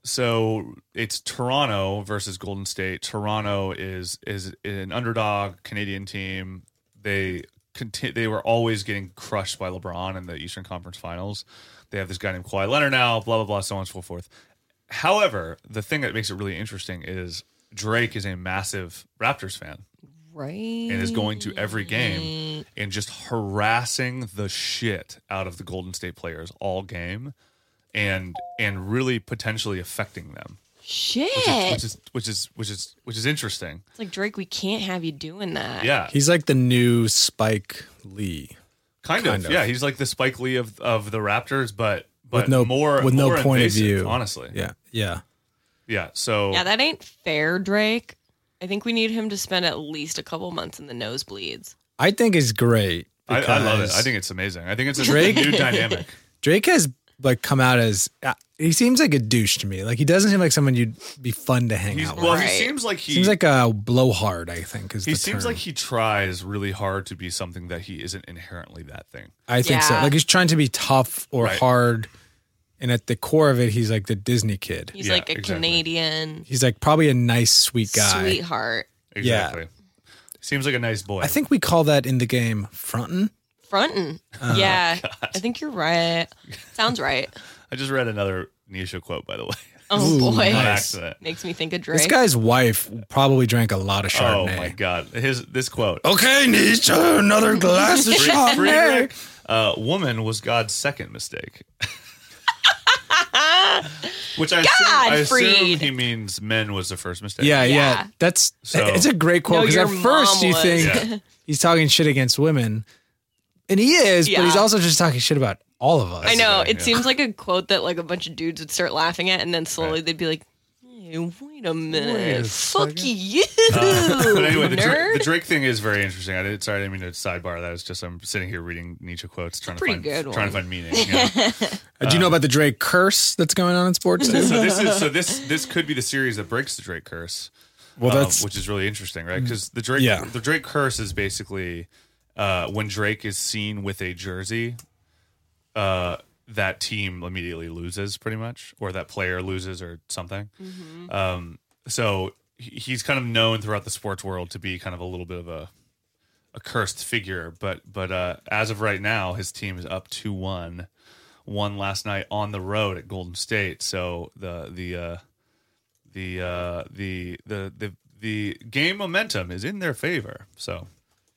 so it's Toronto versus Golden State. Toronto is is an underdog Canadian team. They conti- they were always getting crushed by LeBron in the Eastern Conference Finals. They have this guy named Kawhi Leonard now, blah blah blah, so on and so forth. However, the thing that makes it really interesting is Drake is a massive Raptors fan Right. and is going to every game and just harassing the shit out of the Golden State players all game, and and really potentially affecting them, Shit. which is which is which is which is interesting. It's like, Drake, we can't have you doing that. Yeah, He's like the new Spike Lee. kind, of. kind of. Yeah, he's like the Spike Lee of of the Raptors, but but With no- more with no more point of invasive, view. Honestly, Yeah. Yeah. yeah. So Yeah, that ain't fair, Drake. I think we need him to spend at least a couple months in the nosebleeds. I think it's great. I, I love it. because I think it's amazing. I think it's a Drake- new dynamic. Drake has like come out as uh, he seems like a douche to me. Like he doesn't seem like someone you'd be fun to hang He's, out well, with. Right. he seems like he Seems like a blowhard, I think. Is he the seems term. like he tries really hard to be something that he isn't inherently that thing. I think so. Yeah. Like he's trying to be tough or Right. hard, and at the core of it, he's like the Disney kid. He's Yeah, like a exactly. Canadian He's like probably a nice, sweet guy. sweetheart. Exactly. Seems like a nice boy. I think we call that in the game frontin'. Frontin'. Oh, yeah. I think you're right. Sounds right. I just read another Nisha quote, by the way. Oh Ooh, boy. On nice. accident. Makes me think of Drake. This guy's wife probably drank a lot of Oh Chardonnay. my god. His this quote. Okay, Nietzsche, another glass of Chardonnay. Friedrich, uh, woman was God's second mistake. Which I assume, I assume Godfried. he means men was the first mistake. Yeah, yeah, Yeah. That's So- it's a great quote No, because your at first mom you was. think Yeah. he's talking shit against women, and he is, Yeah. but he's also just talking shit about all of us. I know. the thing, It yeah. seems like a quote that like a bunch of dudes would start laughing at, and then slowly they'd be like, "Yeah, Hey, wait a minute. Wait a Fuck second. you, Uh, but anyway, the, Dra- nerd. the Drake thing is very interesting. I did, sorry, I didn't mean to sidebar that. It's just I'm sitting here reading Nietzsche quotes, trying to pretty find good trying to one. find meaning. Yeah. Uh, do you know about the Drake curse that's going on in sports too? so this is so this this could be the series that breaks the Drake curse. Well, um, that's which is really interesting, right? Because the Drake Yeah. the Drake curse is basically uh, when Drake is seen with a jersey, uh, that team immediately loses, pretty much, or that player loses, or something. Mm-hmm. Um, so he- he's kind of known throughout the sports world to be kind of a little bit of a a cursed figure, but but uh, as of right now, his team is up two one. Won last night on the road at Golden State. So the the uh, the uh, the the the the game momentum is in their favor. So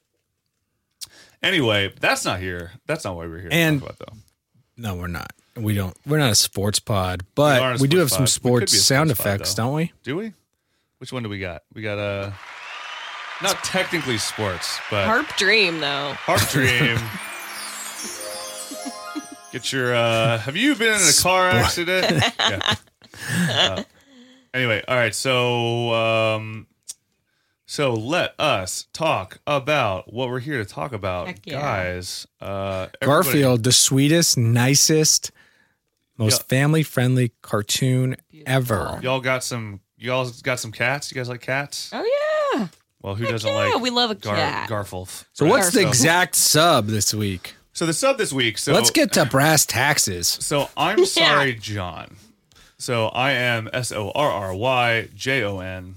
anyway, that's not here. That's not why we're here And- to talk about though. no, we're not. We don't. We're not a sports pod, We but are a we, do have sports some pod. We could sports be a sound sports pod, effects, though. don't we? Do we? Which one do we got? We got uh not technically sports, but Harp Dream, though. Harp Dream. Get your uh have you been in a car accident? Yeah. Uh, anyway, all right, so um so let us talk about what we're here to talk about, Heck yeah. guys. Uh everybody- Garfield, the sweetest, nicest, most Yeah. family-friendly cartoon Beautiful. ever. Y'all got some y'all got some cats? You guys like cats? Oh, yeah. Well, who doesn't yeah, like we love a Gar- cat. Garfulf? So right? what's the So- exact sub this week? So the sub this week. So Let's get to brass taxes. So I'm sorry, John. So I am S O R R Y J O N.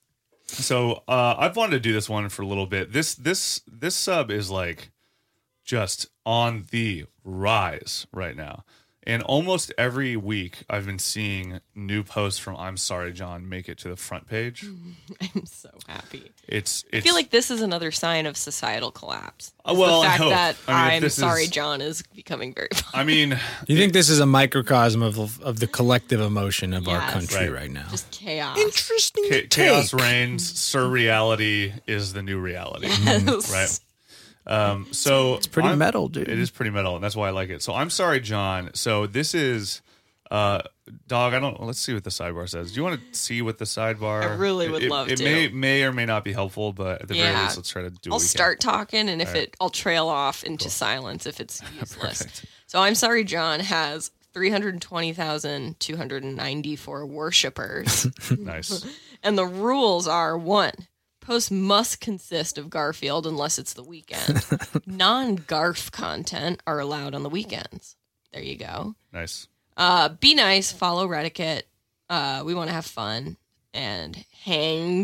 So uh, I've wanted to do this one for a little bit. This this this sub is like just on the rise right now. And almost every week I've been seeing new posts from I'm Sorry John make it to the front page. I'm so happy. It's, it's I feel like this is another sign of societal collapse. Uh, It's well, the I fact hope. that I mean, if I'm this sorry, is- John is becoming very I mean, Do you think this is a microcosm of of the collective emotion of our Yes. country Right. right, now? just chaos. Interesting. cha- chaos reigns, surreality is the new reality. Yes. Right. Um, so it's pretty metal, dude. It is pretty metal, and that's why I like it. So I'm sorry, John. So this is, uh, dog. I don't. Let's see what the sidebar says. Do you want to see what the sidebar? I really would it, love it to. may may or may not be helpful, but at the very Yeah. least, let's try to do. I'll what we start talking, and if All right. it, I'll trail off into silence if it's useless. Perfect. So I'm sorry, John has three hundred twenty thousand two hundred ninety-four worshippers, can. Nice. and the rules are one. Post must consist of Garfield unless it's the weekend. Non-Garf content are allowed on the weekends. There you go. Nice. Uh, be nice, follow Reddit. Uh, we want to have fun and hang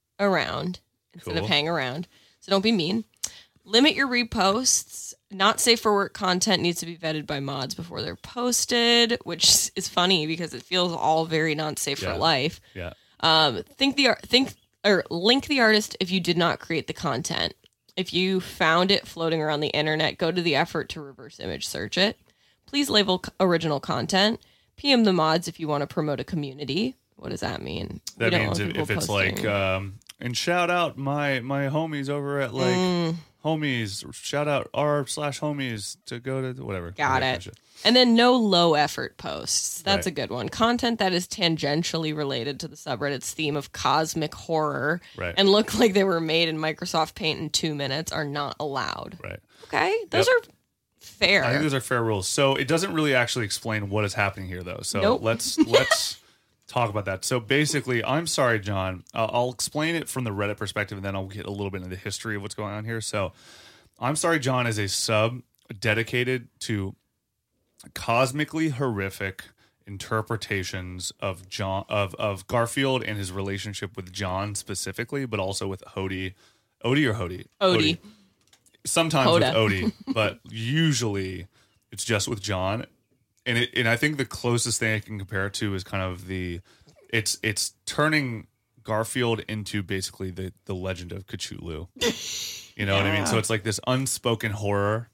around instead Cool. of hang around. So don't be mean. Limit your reposts. Not safe for work content needs to be vetted by mods before they're posted, which is funny because it feels all very not safe Yeah. for life. Yeah. Um, think the art, think or link the artist if you did not create the content. If you found it floating around the internet, go to the effort to reverse image search it. Please label c- original content. P M the mods if you want to promote a community. What does that mean? We That don't means want if, people if it's posting- like, um, and shout out my my homies over at like Mm. homies. Shout out r slash homies to go to whatever. Got That it. kind of shit. And then no low effort posts. That's Right. a good one. Content that is tangentially related to the subreddit's theme of cosmic horror Right. and look like they were made in Microsoft Paint in two minutes are not allowed. Right. Okay? Those Yep. are fair. I think those are fair rules. So it doesn't really actually explain what is happening here, though. So Nope. let's let's talk about that. So basically, I'm sorry, John. I'll, I'll explain it from the Reddit perspective, and then I'll get a little bit into the history of what's going on here. So, I'm sorry, John is a sub dedicated to cosmically horrific interpretations of John of of Garfield and his relationship with John specifically, but also with Odie, Odie or Hodie, Odie. Sometimes Hoda. with Odie, but usually it's just with John. And it, and I think the closest thing I can compare it to is kind of the, it's it's turning Garfield into basically the the legend of Cthulhu. You know what I mean? So it's like this unspoken horror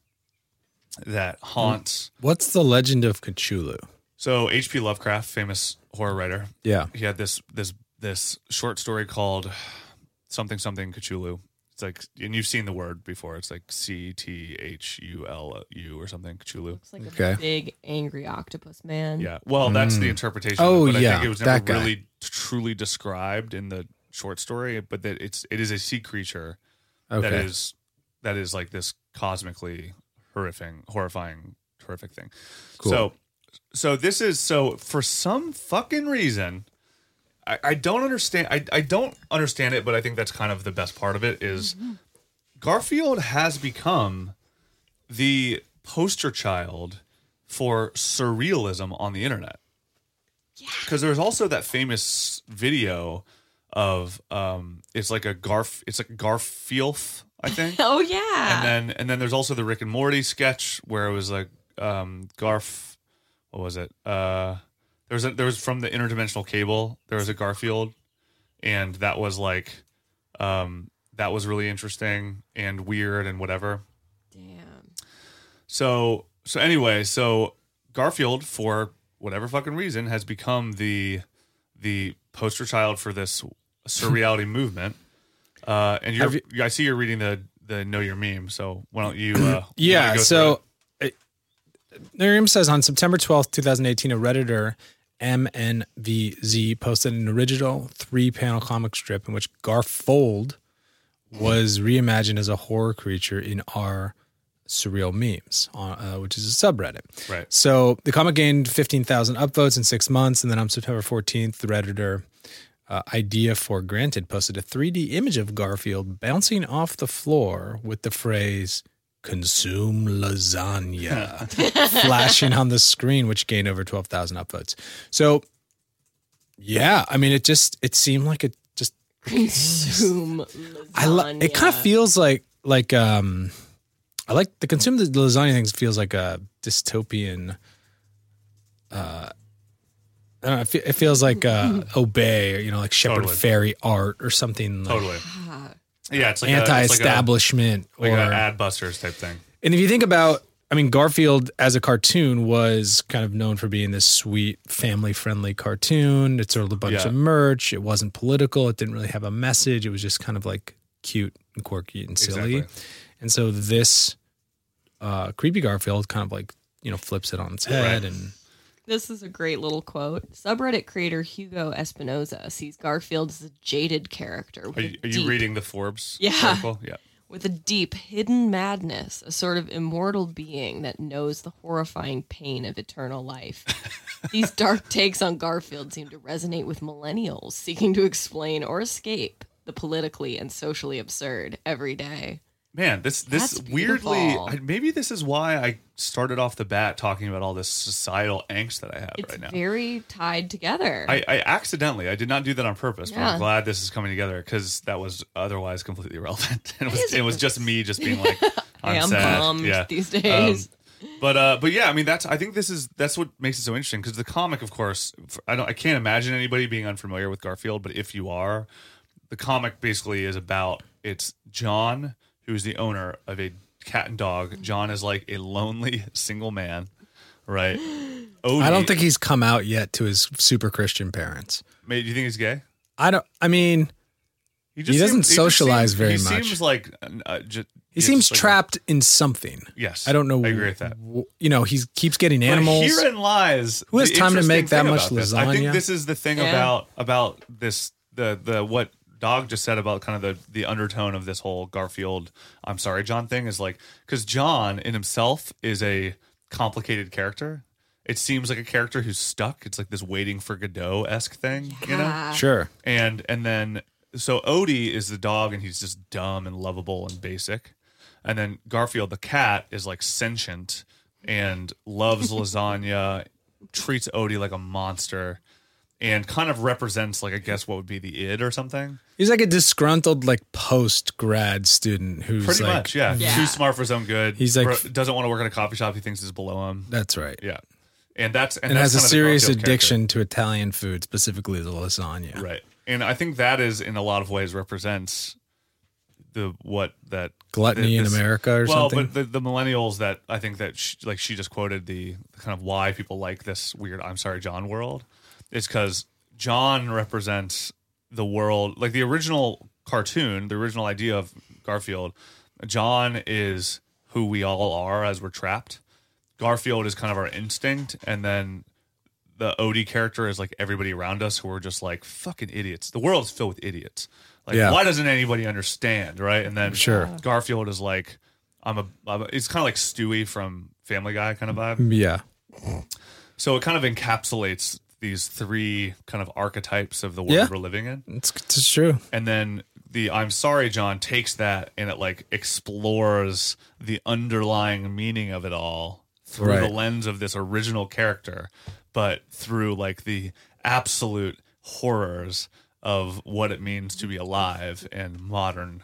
that haunts. What's the legend of Cthulhu? So H P Lovecraft, famous horror writer, Yeah. he had this this this short story called something something Cthulhu. It's like, and you've seen the word before. It's like C T H U L U or something. Cthulhu. Looks like Okay. a big angry octopus man. Yeah. Well, that's the interpretation. Oh, of it, but I yeah, think it was never that guy. really truly described in the short story. But that it's it is a sea creature Okay. that is that is like this cosmically horrifying, horrifying, horrific thing. Cool. So, so this is so for some fucking reason. I, I don't understand. I, I don't understand it, but I think that's kind of the best part of it is Garfield has become the poster child for surrealism on the internet. Yeah. Because there's also that famous video of um, it's like a Garf, it's like Garfield, I think. Oh yeah. And then and then there's also the Rick and Morty sketch where it was like um, Garf, what was it? Uh, there was a, there was from the interdimensional cable. There was a Garfield, and that was like, um, that was really interesting and weird and whatever. Damn. So so anyway, so Garfield for whatever fucking reason has become the the poster child for this surreality movement. Uh, and you're, Have you- I see you're reading the the Know Your Meme. So why don't you? Uh, Yeah, go so through it, Miriam says on September twelfth, twenty eighteen, a Redditor, M N V Z, posted an original three-panel comic strip in which Garfold was reimagined as a horror creature in our surreal memes, uh, which is a subreddit. Right. So the comic gained fifteen thousand upvotes in six months, and then on September fourteenth, the Redditor uh, Idea for Granted posted a three D image of Garfield bouncing off the floor with the phrase "consume lasagna" flashing on the screen, which gained over twelve thousand upvotes. So, yeah, I mean, it just it seemed like it just Consume I lo- lasagna. it kind of feels like like um I like the consume the lasagna things feels like a dystopian. Uh, I don't know, it, fe- it feels like uh, Obey, or, you know, like Shepherd Totally. Fairy art or something like Totally. Yeah, it's like a- it's anti-establishment like, a, or like a ad busters type thing. And if you think about, I mean, Garfield as a cartoon was kind of known for being this sweet, family-friendly cartoon. It sold a bunch Yeah. of merch. It wasn't political. It didn't really have a message. It was just kind of like cute and quirky and silly. Exactly. And so this uh, creepy Garfield kind of like, you know, flips it on its head. Right. And This is a great little quote. Subreddit creator Hugo Espinoza sees Garfield as a jaded character. with Are a you, are you deep- reading the Forbes Yeah. article? Yeah. With a deep, hidden madness, a sort of immortal being that knows the horrifying pain of eternal life. These dark takes on Garfield seem to resonate with millennials seeking to explain or escape the politically and socially absurd every day. Man, this this That's weirdly beautiful. I, maybe this is why I started off the bat talking about all this societal angst that I have It's right now. very tied together. I, I accidentally, I did not do that on purpose, but Yeah. I'm glad this is coming together because that was otherwise completely irrelevant. it was is it was just me just being like, I'm, I am sad. bummed Yeah. these days. Um, but uh, but yeah, I mean that's I think this is that's what makes it so interesting because the comic, of course, I don't I can't imagine anybody being unfamiliar with Garfield, but if you are, the comic basically is about it's John, who's the owner of a cat and dog. John is like a lonely single man, right? Odie, I don't think he's come out yet to his super Christian parents. Mate, do you think he's gay? I don't, I mean, He doesn't seems- socialize seems, very he much. seems like uh, just, he seems trapped in something. Yes, I don't know. I agree with that. w- You know, he keeps getting But animals. herein lies. Who has the time to interesting make that thing much about this. I lasagna? think this is the thing Yeah. about about this the the what Dog just said about kind of the the undertone of this whole Garfield I'm sorry John thing is like because John in himself is a complicated character. It seems like a character who's stuck. It's like this Waiting for Godot esque thing, you know. Yeah. Sure. And and then so Odie is the dog and he's just dumb and lovable and basic. And then Garfield the cat is like sentient and loves lasagna, treats Odie like a monster, and kind of represents like I guess what would be the id or something. He's like a disgruntled, like post grad student who's Pretty like, much, yeah. Yeah. Too smart for his own good. He's like- Bro- doesn't want to work in a coffee shop he thinks is below him. That's right. Yeah. And that's and, And that's has a kind of the serious Garfield character. addiction to Italian food, specifically the lasagna. Right. And I think that is in a lot of ways represents the what that Gluttony in this- America or well, something. but the, the millennials that I think that she, like she just quoted the kind of why people like this weird I'm sorry John world is because John represents the world like the original cartoon, the original idea of Garfield, John is who we all are as we're trapped. Garfield is kind of our instinct, and then the Odie character is like everybody around us who are just like fucking idiots. The world is filled with idiots. Like, Yeah. why doesn't anybody understand, right? And then Sure. Garfield is like, I'm a, I'm a it's kind of like Stewie from Family Guy kind of vibe. Yeah. So it kind of encapsulates these three kind of archetypes of the world Yeah. we're living in. It's, it's true. And then the I'm Sorry John takes that and it like explores the underlying meaning of it all through Right. the lens of this original character, but through like the absolute horrors of what it means to be alive in modern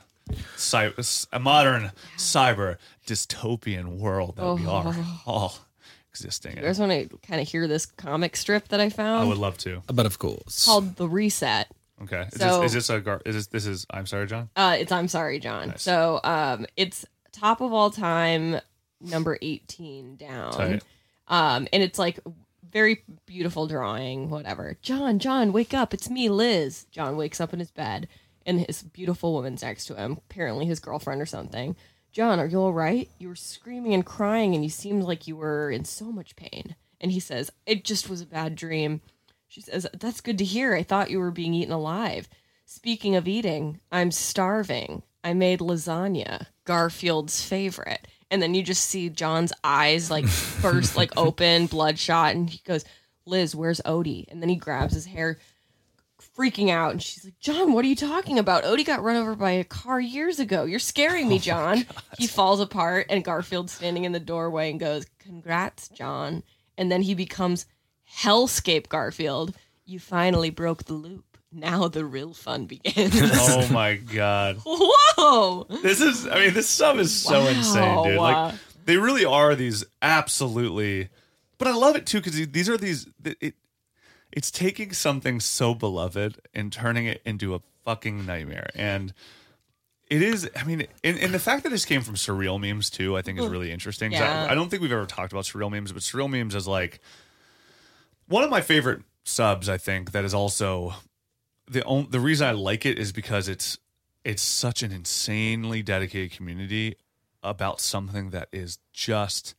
cy- a modern cyber dystopian world that we are all existing You guys in. want to kind of hear this comic strip that I found? I would love to. But of course. called The Reset. Okay. Is So- this is this a gar- is this this is I'm Sorry John? Uh, it's I'm Sorry, John. Nice. So um, it's top of all time, number eighteen down. Tight. Um, and it's like very beautiful drawing, whatever. John, John, wake up. It's me, Liz. John wakes up in his bed, and his beautiful woman's next to him, apparently his girlfriend or something. John, are you all right? You were screaming and crying, and you seemed like you were in so much pain. And he says, it just was a bad dream. She says, that's good to hear. I thought you were being eaten alive. Speaking of eating, I'm starving. I made lasagna, Garfield's favorite. And then you just see John's eyes like burst, like open, bloodshot. And he goes, Liz, where's Odie? And then he grabs his hair, freaking out. And she's like, John, what are you talking about? Odie got run over by a car years ago. You're scaring me, John. He falls apart, and Garfield's standing in the doorway and goes, congrats, John. And then he becomes Hellscape Garfield. You finally broke the loop. Now the real fun begins. Oh my god. Whoa! This is, I mean, this stuff is so Wow. insane, dude. Wow. Like, they really are these absolutely, but I love it too because these are these. It, it's taking something so beloved and turning it into a fucking nightmare, and it is. I mean, and, and the fact that this came from surreal memes too, I think is really interesting. 'Cause Yeah. I, I don't think we've ever talked about surreal memes, but surreal memes is like one of my favorite subs. I think that is also the only, the reason I like it is because it's it's such an insanely dedicated community about something that is just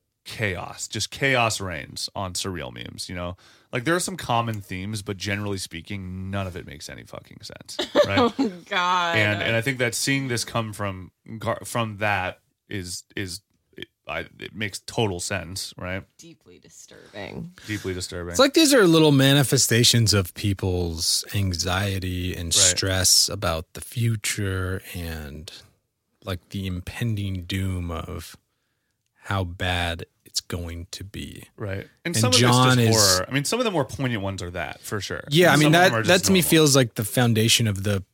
chaos. Just chaos reigns on surreal memes, you know? Like there are some common themes, but generally speaking, none of it makes any fucking sense, right? God. and and I think that seeing this come from Gar- from that is is it, I, it makes total sense, right? Deeply disturbing. Deeply disturbing. It's like these are little manifestations of people's anxiety and stress about the future and like the impending doom of how bad it's going to be. right. And, and some John of it's is- just horror. I mean, some of the more poignant ones are that for sure. Yeah, I And mean some of them are that that just to me normal. feels like the foundation of the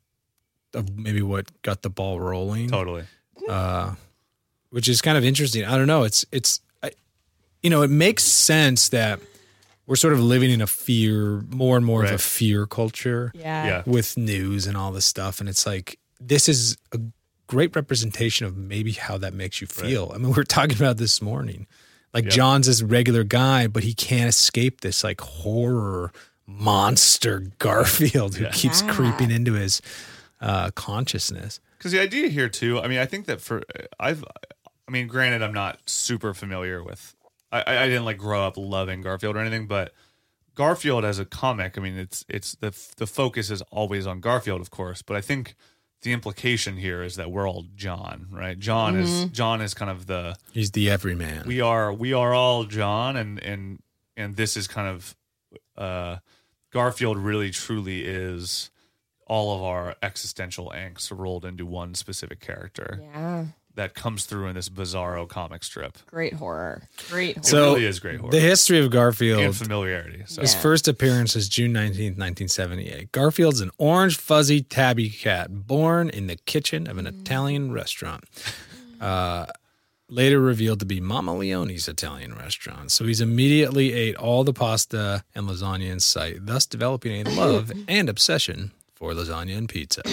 of maybe what got the ball rolling. totally. uh, which is kind of interesting. I don't know. It's it's, I, you know, it makes sense that we're sort of living in a fear, more and more of a Right. fear culture Yeah. Yeah. with news and all this stuff, and it's like this is a great representation of maybe how that makes you feel. I mean, we were talking about this morning. Like Yep. John's this regular guy, but he can't escape this like horror monster Garfield who Yeah. keeps Yeah. creeping into his uh, consciousness. Because the idea here too, I mean, I think that for I've, I mean, granted, I'm not super familiar with. I, I didn't like grow up loving Garfield or anything, but Garfield as a comic, I mean, it's it's the the focus is always on Garfield, of course, but I think the implication here is that we're all John, right? John is John is kind of the He's the everyman. we are we are all John, and and and this is kind of uh, Garfield really truly is all of our existential angst rolled into one specific character Yeah. that comes through in this bizarro comic strip. Great horror. Great horror. So really is great horror. the history of Garfield. And familiarity. So His Yeah. first appearance is June nineteenth, nineteen seventy-eight. Garfield's an orange fuzzy tabby cat born in the kitchen of an Italian restaurant. Uh, later revealed to be Mama Leone's Italian restaurant. So he's immediately ate all the pasta and lasagna in sight, thus developing a love and obsession for lasagna and pizza.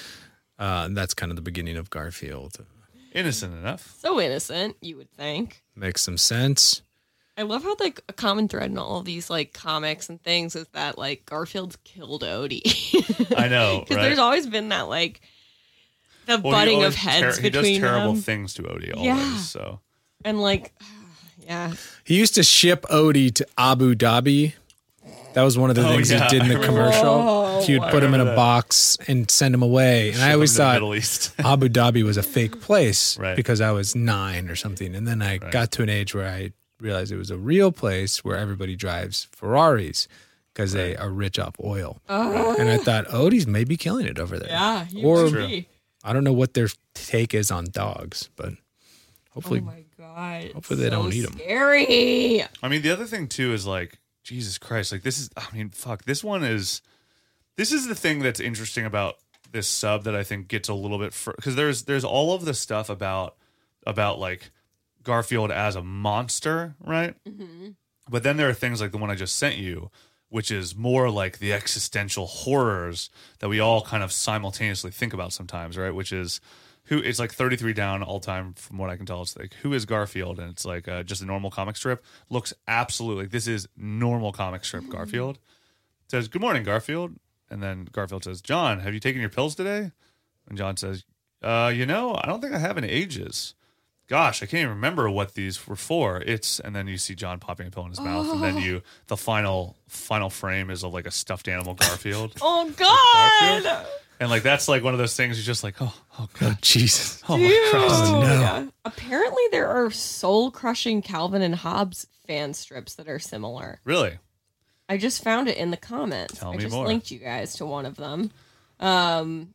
Uh, and that's kind of the beginning of Garfield. innocent enough. So innocent, you would think. Makes some sense. I love how like a common thread in all of these like comics and things is that like Garfield's killed Odie. I know, Because right? there's always been that like The Well, he butting of always heads ter- he does between terrible them. things to Odie always. Yeah. So And like, yeah. He used to ship Odie to Abu Dhabi. That was one of the Oh, things yeah, he did in I the remember. commercial. Whoa. He would put him in a remember that. box and send him away. And I Ship always him to the thought Middle East. Abu Dhabi was a fake place Right. because I was nine or something. And then I Right. got to an age where I realized it was a real place where everybody drives Ferraris because they are rich off oil. And I thought, Odie's maybe killing it over there. Yeah. He Or- would True. be. I don't know what their take is on dogs, but hopefully, Oh my God. hopefully they so don't eat 'em. Scary. I mean, the other thing too is like, Jesus Christ, like this is, I mean, fuck, this one is, this is the thing that's interesting about this sub that I think gets a little bit, because there's, there's all of the stuff about, about like Garfield as a monster, right? Mm-hmm. But then there are things like the one I just sent you, which is more like the existential horrors that we all kind of simultaneously think about sometimes, right? Which is who, it's like thirty-three down all time from what I can tell. It's like, who is Garfield? And it's like uh, just a normal comic strip. Looks absolutely like this is normal comic strip Garfield. Says, "Good morning, Garfield." And then Garfield says, "John, have you taken your pills today?" And John says, uh, you know, I don't think I have in ages. Gosh, I can't even remember what these were for. It's, and then you see John popping a pill in his mouth, and then you, the final final frame is of like a stuffed animal Garfield, Oh God. Garfield? And like that's like one of those things. You're just like, oh, oh oh, god, Jesus. oh my Christ. Oh, no. Yeah. Apparently, there are soul-crushing Calvin and Hobbes fan strips that are similar. Really? I just found it in the comments. Tell I me just more. linked you guys to one of them. Um,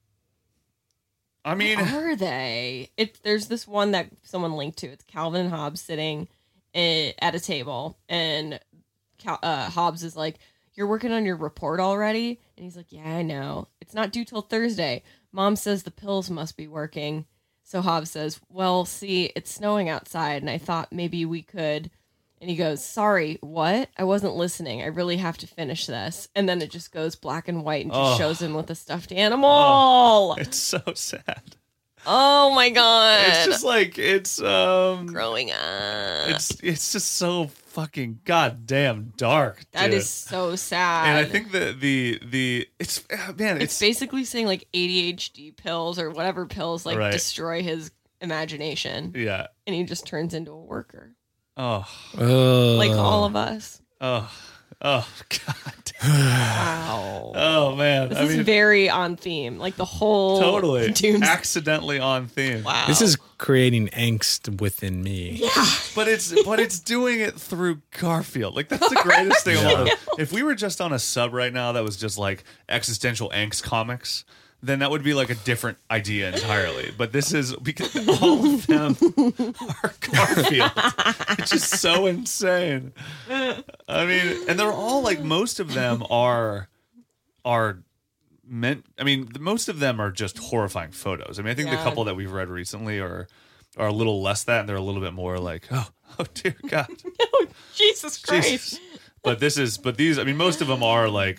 I mean, what are they? It there's this one that someone linked to. It's Calvin and Hobbes sitting i- at a table, and Cal- uh, Hobbes is like, "You're working on your report already?" And he's like, "Yeah, I know. It's not due till Thursday. Mom says the pills must be working." So Hobbes says, "Well, see, it's snowing outside, and I thought maybe we could." And he goes, "Sorry, what? I wasn't listening. I really have to finish this." And then it just goes black and white and just Oh. shows him with a stuffed animal. it's so sad. Oh my god! It's just like it's um, growing up. it's it's just so fucking goddamn dark. That dude. is so sad. And I think the the the it's uh, man, it's, it's, basically saying like A D H D pills or whatever pills like Right. destroy his imagination, yeah. and he just turns into a worker, Oh, Oh. like all of us. oh, oh, god. Wow. Oh man, This I is mean, very on theme. Like the whole totally Dooms- accidentally on theme. Wow. This is creating angst within me. yeah. But it's but it's doing it through Garfield. Like that's the greatest thing of all. If we were just on a sub right now that was just like existential angst comics, then that would be like a different idea entirely. But this is because all of them are Garfield. It's just so insane. I mean, and they're all like most of them are are meant. I mean, the- most of them are just horrifying photos. I mean, I think the Yeah. couple that we've read recently are are a little less that, and they're a little bit more like, oh, oh dear God, Oh, Jesus Christ. Jesus. But this is, but these, I mean, most of them are like,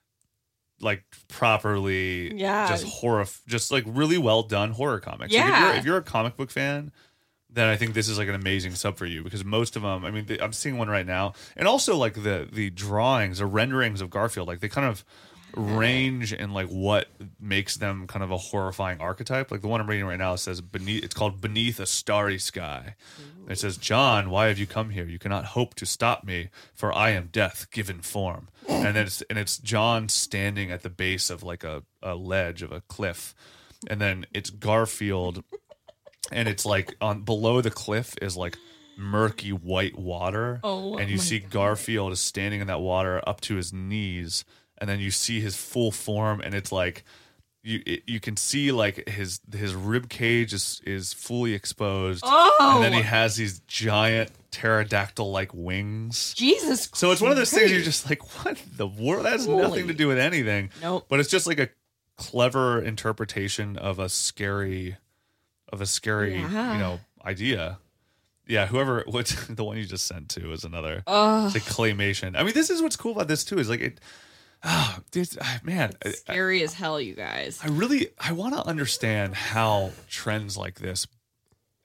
like properly, Yeah. just horror, just like really well done horror comics. Like, if Yeah. you're, if you're a comic book fan, then I think this is like an amazing sub for you because most of them, I mean, the, I'm seeing one right now, and also like the the drawings, the renderings of Garfield, like they kind of range in like what makes them kind of a horrifying archetype. Like the one I'm reading right now says beneath, it's called Beneath a Starry Sky. It says, John, why have you come here? You cannot hope to stop me, for I am death given form. And then it's and it's John standing at the base of like a, a ledge of a cliff, and then it's Garfield, and it's like on below the cliff is like murky white water, Oh, and you my see Garfield is standing in that water up to his knees, and then you see his full form, and it's like you it, you can see like his his rib cage is is fully exposed, Oh. and then he has these giant pterodactyl like wings. Jesus. So it's one of those things you're Christ. just like, what the world? That has Holy- nothing to do with anything. Nope. But it's just like a clever interpretation of a scary, of a scary, Yeah. you know, idea. Yeah, whoever, what's the one you just sent to is another. Ugh. It's a claymation. I mean, this is what's cool about this too. Is like it, oh, this, ah, man, I, Scary as hell, you guys. I really, I want to understand how trends like this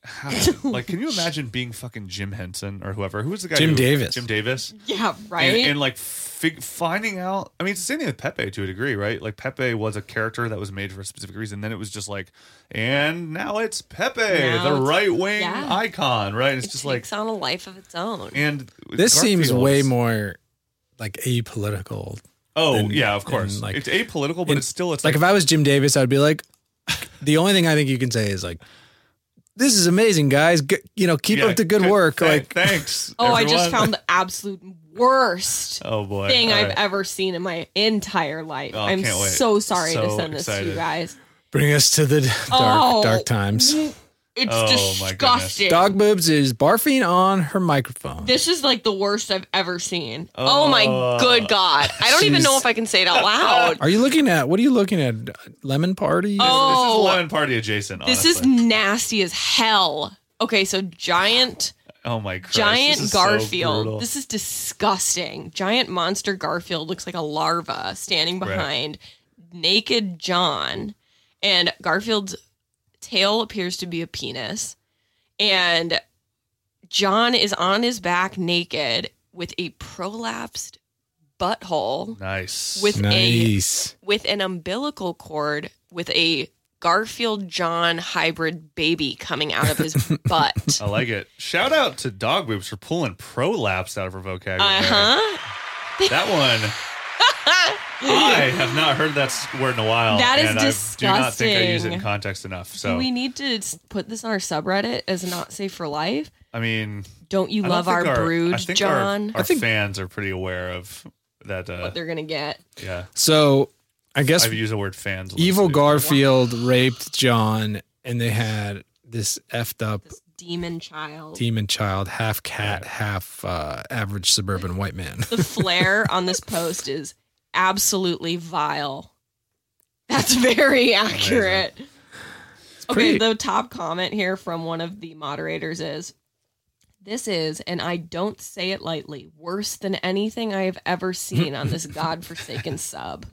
how, like, can you imagine being fucking Jim Henson or whoever? Who was the guy? Jim who, Davis. Jim Davis. Yeah, right. And, and like fig- finding out, I mean, it's the same thing with Pepe to a degree, right? Like Pepe was a character that was made for a specific reason. Then it was just like, and now it's Pepe, Now the it's- right wing yeah. icon, right? It's it just takes like, on a life of its own. and This seems Garfield's- way more like apolitical. Oh than- yeah, of course. than, like- it's apolitical, but and, it's still it's Like like, if I was Jim Davis, I'd be like, the only thing I think you can say is like, "This is amazing, guys. G- you know, keep yeah, up the good work." th- like, thanks. Oh, I just everyone. found the absolute worst oh boy thing All I've right. ever seen in my entire life. Oh, I'm can't wait. so sorry to So send this to excited. you guys. bring us to the dark, Oh. dark times. It's Oh, my disgusting. Dog Boobs is barfing on her microphone. This is like the worst I've ever seen. Oh, my good God. I don't even She's- know if I can say it out loud. Are you looking at? What are you looking at? Lemon Party? Oh. This is lemon party adjacent. This is honestly. nasty as hell. Okay, so giant, oh my Christ, giant this is so Garfield. brutal. This is disgusting. Giant monster Garfield looks like a larva standing Right. behind naked John, and Garfield's tail appears to be a penis, and John is on his back naked with a prolapsed butthole nice. with a Nice. with an umbilical cord with a Garfield John hybrid baby coming out of his butt. I like it. Shout out to Dog Boobs for pulling prolapse out of her vocabulary. Uh huh. That one. I have not heard that s- word in a while. That is and I do not think I use it in disgusting. context enough. Do So we need to s- put this on our subreddit as not safe for life? I mean, Don't you I don't love think our, I brood, think John? Our, our I think- fans are pretty aware of that. Uh, What they're gonna get? yeah, So I guess I've used the word fans. Evil loosely. Garfield raped John, and they had this effed up This demon child. demon child, half cat, half uh, average suburban white man. The flair on this post is absolutely vile. That's very accurate. Okay, pretty- the top comment here from one of the moderators is, "This is, and I don't say it lightly, worse than anything I have ever seen on this godforsaken sub."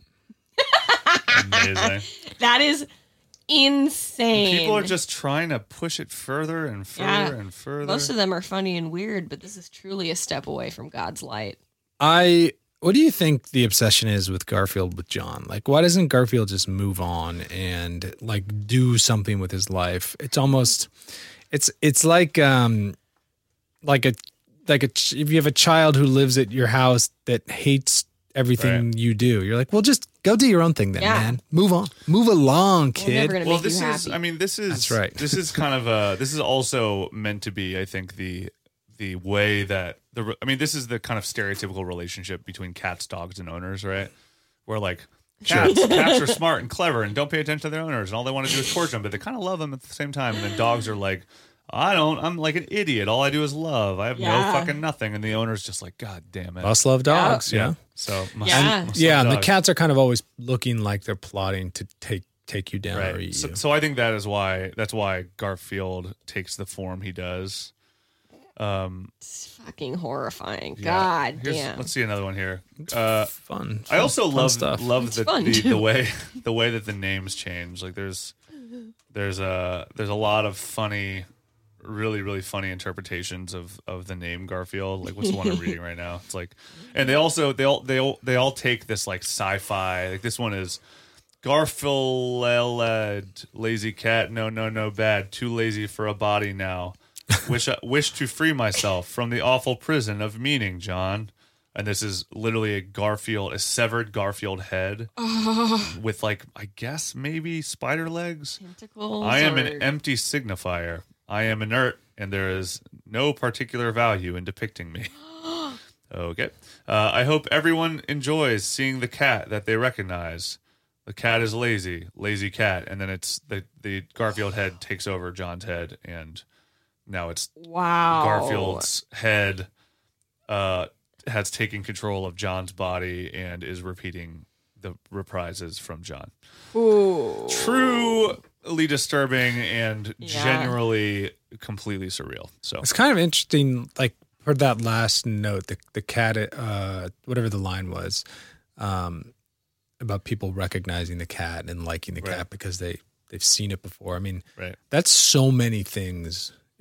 Amazing. That is insane. People are just trying to push it further and further Yeah. and further. Most of them are funny and weird, but this is truly a step away from God's light. I. What do you think the obsession is with Garfield with John? Like, why doesn't Garfield just move on and like do something with his life? It's almost, it's it's like um, like a like a ch- if you have a child who lives at your house that hates everything Right. you do, you're like, well, just go do your own thing then, Yeah. man. Move on, move along, We're kid. never gonna well, make this you is. happy. I mean, this is. That's right. This is kind of a. This is also meant to be. I think the the way that the. I mean, this is the kind of stereotypical relationship between cats, dogs, and owners, right? Where like cats, cats are smart and clever and don't pay attention to their owners, and all they want to do is torture them, but they kind of love them at the same time. And then dogs are like, I don't. I'm like an idiot. All I do is love. I have Yeah. no fucking nothing. And the owner's just like, God damn it. Must love dogs, yeah. So must, Yeah. must Yeah, love and the dogs. cats are kind of always looking like they're plotting to take take you down or Right. eat So, you. so I think that is why that's why Garfield takes the form he does. Um, It's fucking horrifying. yeah. God Here's- damn. Let's see another one here. Uh, fun, I also fun love stuff. love It's the, fun, the, too. the way the way that the names change. Like there's there's a there's a lot of funny, really really funny interpretations of of the name Garfield. Like what's the one I'm reading right now? It's like, and they also they all they all they all take this like sci-fi. Like this one is Garfield, lazy cat. No no no bad. Too lazy for a body now. Wish I, wish to free myself from the awful prison of meaning, John. And this is literally a Garfield, a severed Garfield head with like, I guess maybe spider legs. Tentacles. I am or- an empty signifier. I am inert, and there is no particular value in depicting me. Okay. Uh, I hope everyone enjoys seeing the cat that they recognize. The cat is lazy, lazy cat, and then it's the the Garfield head takes over John's head, and now it's Wow. Garfield's head uh, has taken control of John's body and is repeating the reprises from John. Ooh. Truly disturbing and Yeah. generally completely surreal. So It's kind of interesting, like for that last note, the the cat, uh, whatever the line was, um, about people recognizing the cat and liking the Right. cat because they they've seen it before. I mean, right, that's so many things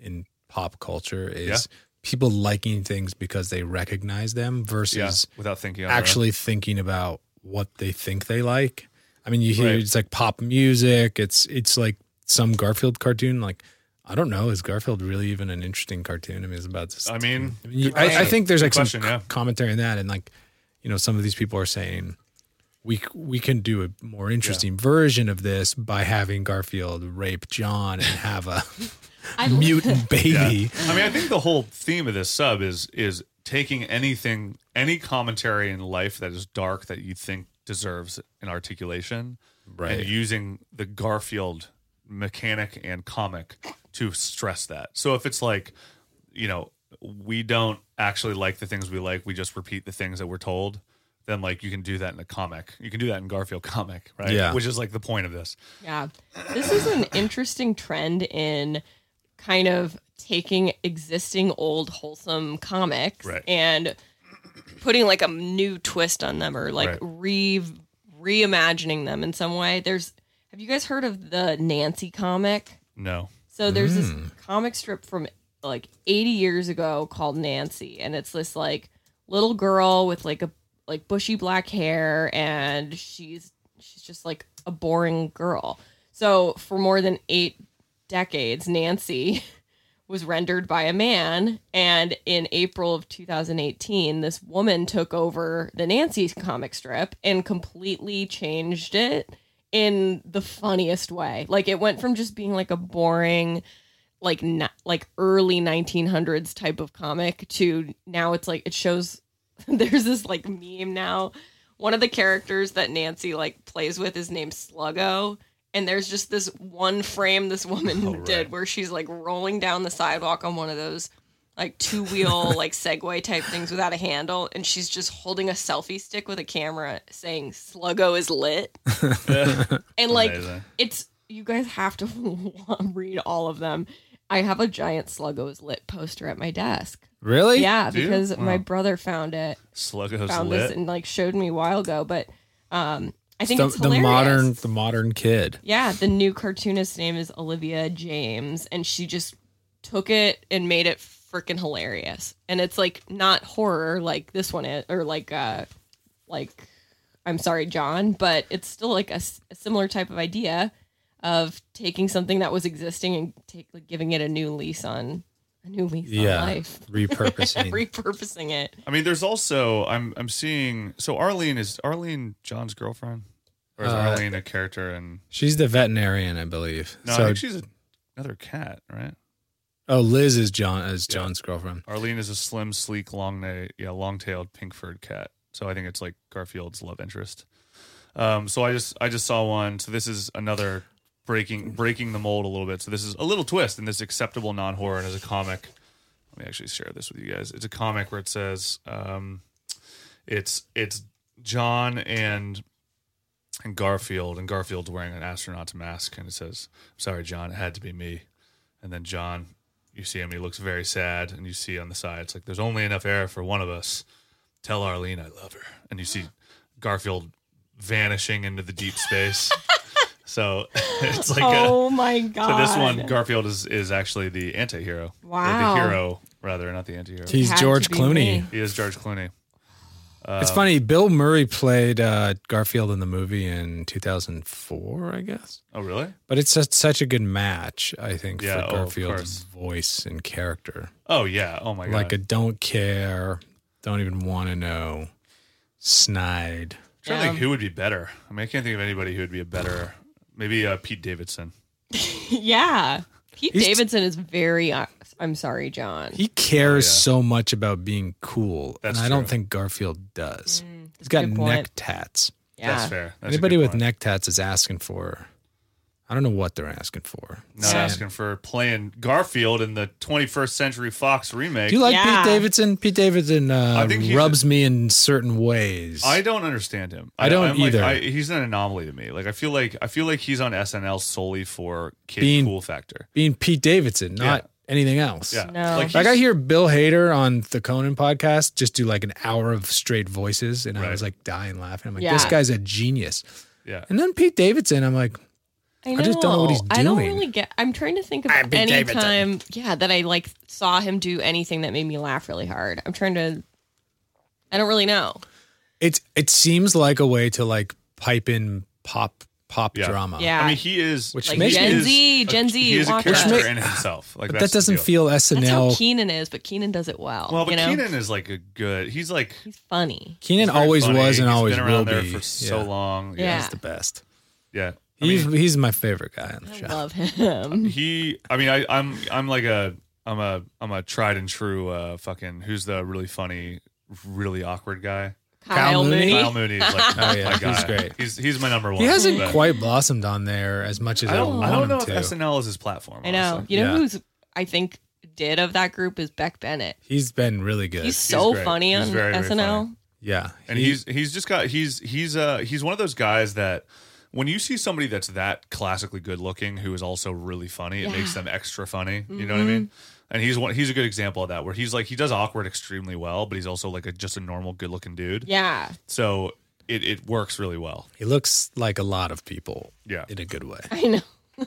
in pop culture is Yeah. people liking things because they recognize them versus Yeah, without thinking. on their own. actually thinking about what they think they like. I mean, you hear Right. it's like pop music. It's it's like some Garfield cartoon. Like, I don't know, is Garfield really even an interesting cartoon? I mean, it's about this. I mean, I, mean, you- good I, I question. think there's Good like question, some yeah. c- commentary in that, and like, you know, some of these people are saying we c- we can do a more interesting version of this by having Garfield rape John and have a I mutant baby. I mean, I think the whole theme of this sub is is taking anything, any commentary in life that is dark that you think deserves an articulation, Right. and using the Garfield mechanic and comic to stress that. So if it's like, you know, we don't actually like the things we like, we just repeat the things that we're told, then like you can do that in a comic. You can do that in Garfield comic, right? Yeah. Which is like the point of this. Yeah. This is an interesting trend in kind of taking existing old wholesome comics Right. and putting like a new twist on them or like Right. re reimagining them in some way. There's have you guys heard of the Nancy comic? No. So there's this Mm. comic strip from like eighty years ago called Nancy, and it's this like little girl with like a like bushy black hair, and she's she's just like a boring girl. So for more than eight decades, Nancy was rendered by a man, and in April of two thousand eighteen, this woman took over the Nancy comic strip and completely changed it in the funniest way. Like it went from just being like a boring like na- like early nineteen hundreds type of comic to now it's like it shows there's this like meme now. One of the characters that Nancy like plays with is named Sluggo, and there's just this one frame this woman Oh, right. did where she's like rolling down the sidewalk on one of those like two wheel like Segway type things without a handle, and she's just holding a selfie stick with a camera saying Sluggo is lit. And like Amazing. it's you guys have to read all of them. I have a giant Sluggo is lit poster at my desk. Really? Yeah, Do you? because my Wow. brother found it, Sluggo's found lit. this, and like showed me a while ago. But um, I think The, it's the hilarious. modern the modern kid. Yeah, the new cartoonist's name is Olivia James, and she just took it and made it freaking hilarious. And it's like not horror like this one is, or like uh, like I'm sorry, John, but it's still like a, s- a similar type of idea of taking something that was existing and take like giving it a new lease on a new lease Yeah. on life, Repurposing. repurposing it. I mean, there's also I'm I'm seeing so Arlene is Arlene John's girlfriend, or is Uh, Arlene a character? And She's the veterinarian, I believe. no, so, I think she's a, another cat, right? oh, Liz is John is Yeah. John's girlfriend. Arlene is a slim, sleek, long na- yeah, long-tailed, pink-furred cat. So I think it's like Garfield's love interest. Um, so I just I just saw one. So this is another breaking breaking the mold a little bit. So this is a little twist in this acceptable non-horror, and as a comic, let me actually share this with you guys. It's a comic where it says um, it's it's John and and Garfield, and Garfield's wearing an astronaut's mask, and it says, "Sorry, John, it had to be me." And then John, you see him, he looks very sad, and you see on the side, it's like, "There's only enough air for one of us. Tell Arlene I love her." And you see Garfield vanishing into the deep space. So it's like a, Oh my god! so this one, Garfield is is actually the anti-hero. Or Wow. the hero, rather, not the anti-hero. He's Had to George be Clooney. me. He is George Clooney. It's funny. Bill Murray played uh, Garfield in the movie in two thousand four, I guess. Oh, really? But it's just such a good match, I think, Yeah, for oh, of Garfield's course. voice and character. Oh, yeah. Oh, my God. Like a don't care, don't even want to know, snide. I'm trying to Yeah. think who would be better. I mean, I can't think of anybody who would be a better. Maybe uh, Pete Davidson. Yeah. Pete He's- Davidson is very, uh, I'm sorry, John. He cares Oh, yeah. so much about being cool, That's and I don't true. think Garfield does. Mm, He's got good point. neck tats. Yeah. That's fair. That's a Anybody good with point. neck tats is asking for. I don't know what they're asking for. Not Yeah. asking for playing Garfield in the twenty-first Century Fox remake. Do you like Yeah. Pete Davidson? Pete Davidson uh, I think he's rubs me in certain ways. I don't understand him. I don't I'm like- either. I, he's an anomaly to me. Like I feel like I feel like he's on S N L solely for kid Being- cool factor. Being Pete Davidson, not Yeah. anything else. Yeah, No. like, Like I he's- hear Bill Hader on the Conan podcast just do like an hour of straight voices, and I Right. was like dying laughing. I'm like, Yeah. this guy's a genius. yeah. And then Pete Davidson, I'm like, I, know. I just don't know what he's I don't doing. really get. I'm trying to think of I be any Davidson. time, yeah, that I like saw him do anything that made me laugh really hard. I'm trying to. I don't really know. It's it seems like a way to like pipe in pop pop Yeah. drama. Yeah, I mean, he is Which like makes Gen he is Z, a- Gen Z. He is a watch character us. in himself. Like but that's that the doesn't deal. feel S N That's how L. Keenan is, but Keenan does it well. Well, but you know? Keenan is like a good. He's like he's funny. Keenan he's very always funny. was and He's always been will around there be. for so Yeah. long. Yeah. He's the best. yeah. I He's mean, he's my favorite guy on the I show. love him. he. I mean, I, I'm I'm like a I'm a I'm a tried and true uh, fucking who's the really funny, really awkward guy. Kyle, Kyle Mooney? Mooney. Kyle Mooney is like Oh, yeah, my guy. he's great. He's he's my number one. He hasn't but quite blossomed on there as much as I I, don't. want I don't know him if to. S N L is his platform. I know. honestly. You know Yeah. who's I think did of that group is Beck Bennett. He's been really good. He's so great. funny He's on very, very S N L. funny. yeah, and he- he's he's just got he's he's uh he's one of those guys that when you see somebody that's that classically good looking who is also really funny, it Yeah. makes them extra funny. You know what I mean? And he's one he's a good example of that where he's like he does awkward extremely well, but he's also like a just a normal good looking dude. Yeah. So it, it works really well. he looks like a lot of people. Yeah. in a good way. I know.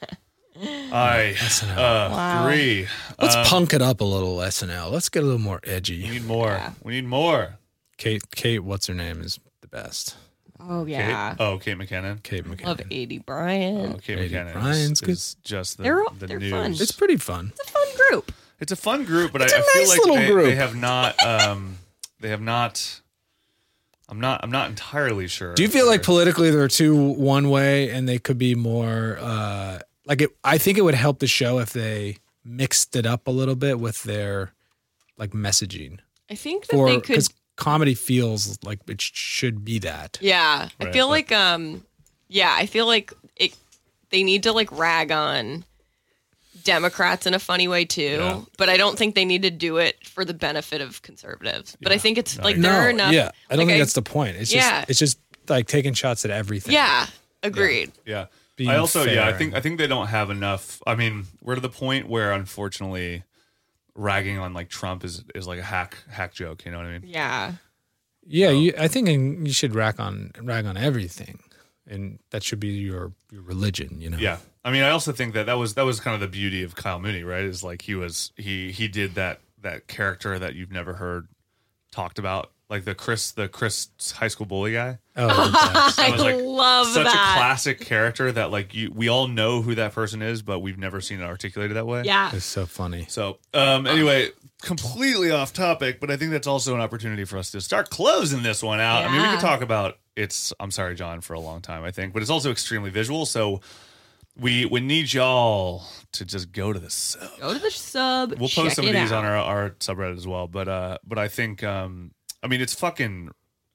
I uh, Wow. agree. Let's Um, punk it up a little, S N L. Let's get a little more We edgy. need more. Yeah. We need more. Kate, Kate, what's her name is the best. Oh yeah. Kate? Oh, Kate McKinnon. Kate McKinnon. Love A D Bryant. Oh, Kate Lady McKinnon Bryan's is, good. is just the, They're- the they're news. fun. It's pretty fun. It's a fun group. It's a fun group, but I, It's a I feel nice like little they, group. they have not. Um, they have not. I'm not. I'm not entirely sure. Do you feel like They're- politically they're too one way and they could be more uh like it I think it would help the show if they mixed it up a little bit with their like messaging. I think that For they could. cuz comedy feels like it sh- should be that. Yeah, I Right, feel but- like um, yeah, I feel like it. They need to like rag on Democrats in a funny way too, Yeah. but I don't think they need to do it for the benefit of conservatives. But I think it's like No, there are enough. yeah. I don't like, think that's the point. It's Yeah. just it's just like taking shots at everything. Yeah, agreed. Yeah. Being I also. Yeah. I fair think. and- I think they don't have enough. I mean, we're to the point where, unfortunately, ragging on like Trump is is like a hack hack joke. You know what I mean? Yeah, Yeah, you, I think you should rag on rag on everything, and that should be your your religion. You know. Yeah. I mean, I also think that that was that was kind of the beauty of Kyle Mooney, right? Is like he was he he did that that character that you've never heard talked about, like the Chris the Chris high school bully guy. Oh, the best. I was like love Such that. a classic character that like you we all know who that person is, but we've never seen it articulated that way. Yeah, it's so funny. So um, anyway, completely off topic, but I think that's also an opportunity for us to start closing this one out. I mean, we Yeah. could talk about it's I'm sorry, John, for a long time, I think, but it's also extremely visual. So we we need y'all to just go to the sub. go to the sub. We'll check post some of it these out. on our, our subreddit as well. But uh, but I think um, I mean it's fucking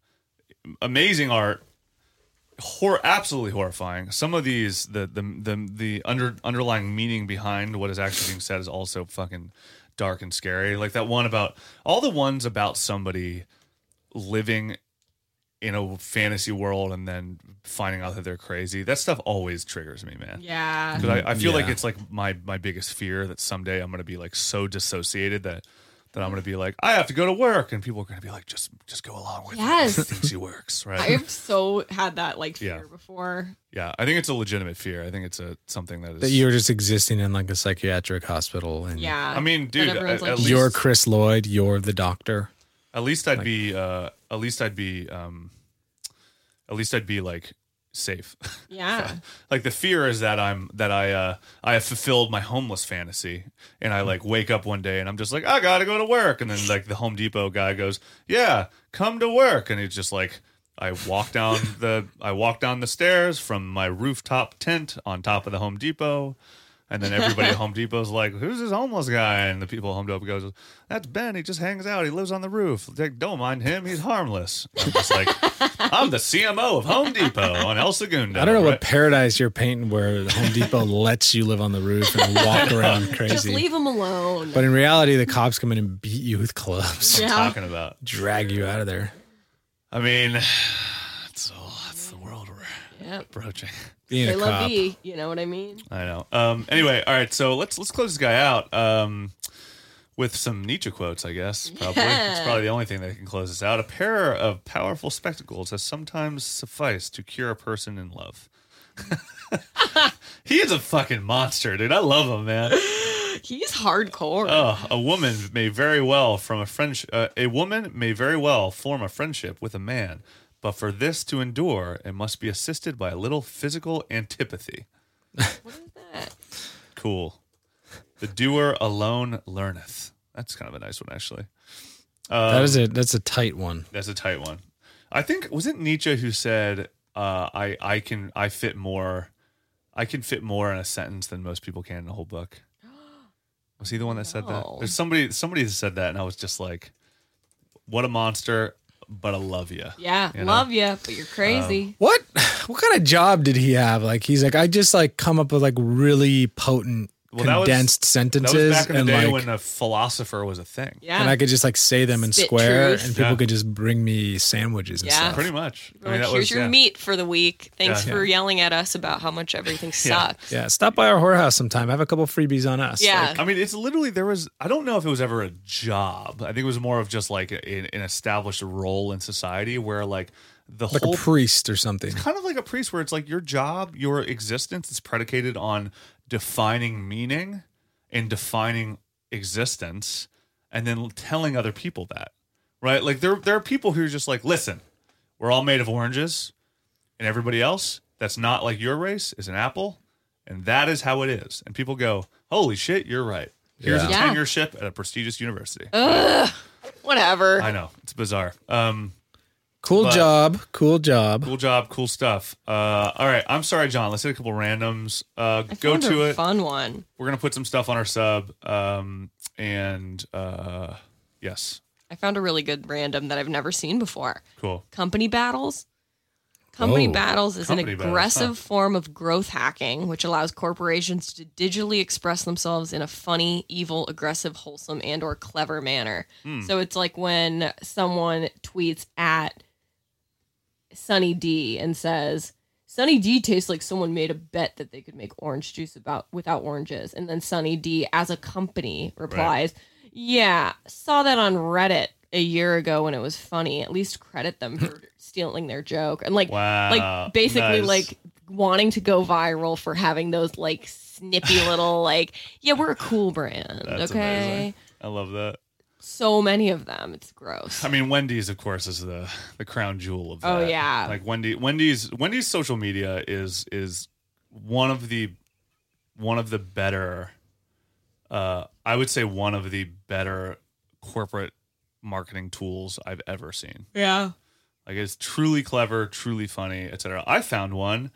amazing art. Hor- absolutely horrifying. Some of these, the the the the under underlying meaning behind what is actually being said is also fucking dark and scary. Like that one about all the ones about somebody living in a fantasy world and then finding out that they're crazy. That stuff always triggers me, man. Yeah, Because I, I feel like Yeah. it's like my my biggest fear that someday I'm going to be like so dissociated that that I'm going to be like I have to go to work and people are going to be like just just go along with Yes. it. He thinks he works, right? I've so had that like fear Yeah. before. Yeah, I think it's a legitimate fear. I think it's a something that is. That you're just existing in like a psychiatric hospital, and Yeah, I mean, dude, That at, everyone's at like- least you're Chris Lloyd. You're the doctor. at least I'd be uh, at least I'd be um, at least I'd be like safe. yeah. Like the fear is that I'm that I uh, I have fulfilled my homeless fantasy, and I like wake up one day and I'm just like I gotta go to work, and then like the Home Depot guy goes, yeah, come to work, and it's just like. I walk down the I walk down the stairs from my rooftop tent on top of the Home Depot, and then everybody at Home Depot's like, "Who's this homeless guy?" And the people at Home Depot goes, "That's Ben. He just hangs out. He lives on the roof. Like, don't mind him. He's harmless." I'm just like, "I'm the C M O of Home Depot on El Segundo." I don't know right? what paradise you're painting where the Home Depot lets you live on the roof and walk around crazy. Just leave them alone. But in reality, the cops come in and beat you with clubs, Yeah. talking about. drag you out of there. I mean, that's all. That's the world we're Yep. approaching. Being They a love cop. me. You know what I mean? I know. Um, anyway, all right. So let's let's close this guy out um, with some Nietzsche quotes. I guess probably it's probably the only thing that can close this out. A pair of powerful spectacles has sometimes sufficed to cure a person in love. He is a fucking monster, dude. I love him, man. He's hardcore. Oh, a woman may very well from a friendship. Uh, a woman may very well form a friendship with a man, but for this to endure, it must be assisted by a little physical antipathy. What is that? Cool. The doer alone learneth. That's kind of a nice one, actually. Um, that is a that's a tight one. That's a tight one. I think was it Nietzsche who said, uh, "I I can I fit more, I can fit more in a sentence than most people can in a whole book." Was he the one that said that? No. There's somebody somebody that said that, and I was just like, "What a monster!" But I love you. Yeah, You know? love you, but you're crazy. What what kind of job did he have? Like he's like I just like come up with like really potent Well, that was- condensed That sentences was back in the and day like when a philosopher was a thing. yeah. and I could just like say them in Spit square truth. and people Yeah. could just bring me sandwiches and Yeah. stuff. Pretty much. I Like, mean, that here's was, your yeah. meat for the week. Thanks Yeah. for yelling at us about how much everything Yeah. sucks. Yeah, stop by our whorehouse sometime. Have a couple freebies on us. Yeah. Like, I mean, it's literally there was. I don't know if it was ever a job. I think it was more of just like an, an established role in society where like the like whole a priest or something. kind of like a priest where it's like your job, your existence is predicated on defining meaning and defining existence and then telling other people that, right? Like there, there are people who are just like, listen, we're all made of oranges and everybody else that's not like your race is an apple and that is how it is. And people go, holy shit, you're right. Here's Yeah. a Yeah. tenureship at a prestigious university. Whatever. I know. It's bizarre. Um, Cool But- job. Cool job. Cool job, cool stuff. Uh, all right, I'm sorry, John. Let's hit a couple randoms. Uh, I go found to a it. fun one. We're gonna put some stuff on our sub. Um, and uh, yes, I found a really good random that I've never seen before. cool. Company battles. Company Oh. battles is Company an battles, aggressive huh. form of growth hacking, which allows corporations to digitally express themselves in a funny, evil, aggressive, wholesome, and or clever manner. Hmm. So it's like when someone tweets at Sunny D and says, Sunny D tastes like someone made a bet that they could make orange juice about without oranges. And then Sunny D, as a company, replies, yeah, saw that on Reddit a year ago when it was funny. At least credit them for stealing their joke. And like, Wow, like basically nice. like wanting to go viral for having those like snippy little like, yeah, we're a cool brand. That's okay. amazing. I love that. So many of them. It's gross. I mean, Wendy's, of course, is the the crown jewel of that. Oh, yeah. Like Wendy, Wendy's, Wendy's social media is is one of the one of the better. Uh, I would say one of the better corporate marketing tools I've ever seen. Yeah. Like it's truly clever, truly funny, et cetera. I found one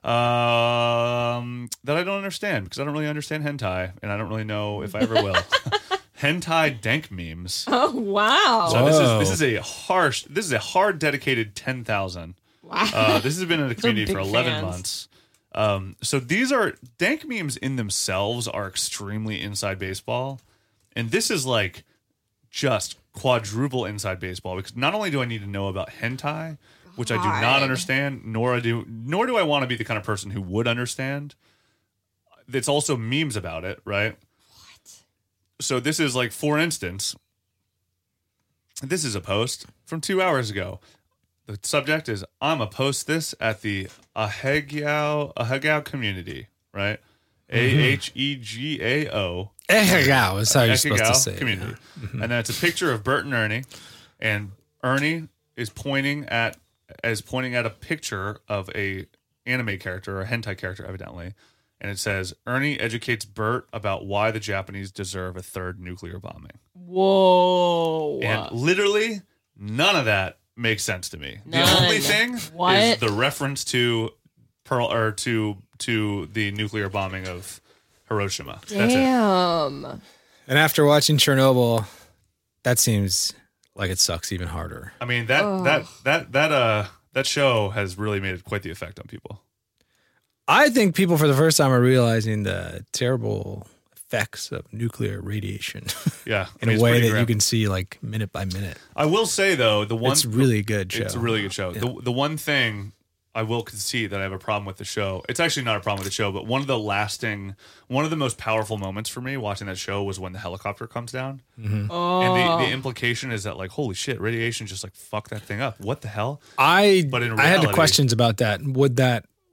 um, that I don't understand because I don't really understand hentai, and I don't really know if I ever will. Hentai dank memes. Oh wow. So this is Whoa. this is a harsh, this is a hard dedicated ten thousand. Wow. Uh, this has been in the community big for eleven fans. months. Um, so these are dank memes in themselves are extremely inside baseball, and this is like just quadruple inside baseball because not only do I need to know about hentai, which I do not God. understand, nor I do nor do I want to be the kind of person who would understand. It's also memes about it, right? What? So this is like, for instance, this is a post from two hours ago. The subject is, I'm a post this at the Ahegao Ahegao community, right? A H E G A O. Ehegao is how you're supposed to Ahegao say it. community. And then it's a picture of Bert and Ernie. And Ernie is pointing at is pointing at a picture of a anime character or a hentai character, evidently. And it says, Ernie educates Bert about why the Japanese deserve a third nuclear bombing. Whoa. And literally, none of that makes sense to me. None. The only thing What? is the reference to Pearl or to to the nuclear bombing of Hiroshima. That's it. Damn. And after watching Chernobyl, that seems like it sucks even harder. I mean that Oh. that that that uh that show has really made quite the effect on people. I think people for the first time are realizing the terrible effects of nuclear radiation Yeah, I in mean, a it's way pretty that grim. you can see like minute by minute. I will say though, the one It's a really good show. It's a really good show. Yeah. The the one thing I will concede that I have a problem with the show. It's actually not a problem with the show, but one of the lasting, one of the most powerful moments for me watching that show was when the helicopter comes down. Oh. And the, the implication is that, like, holy shit, radiation just like fuck that thing up. What the hell? I But in I had the reality- questions about that. Would that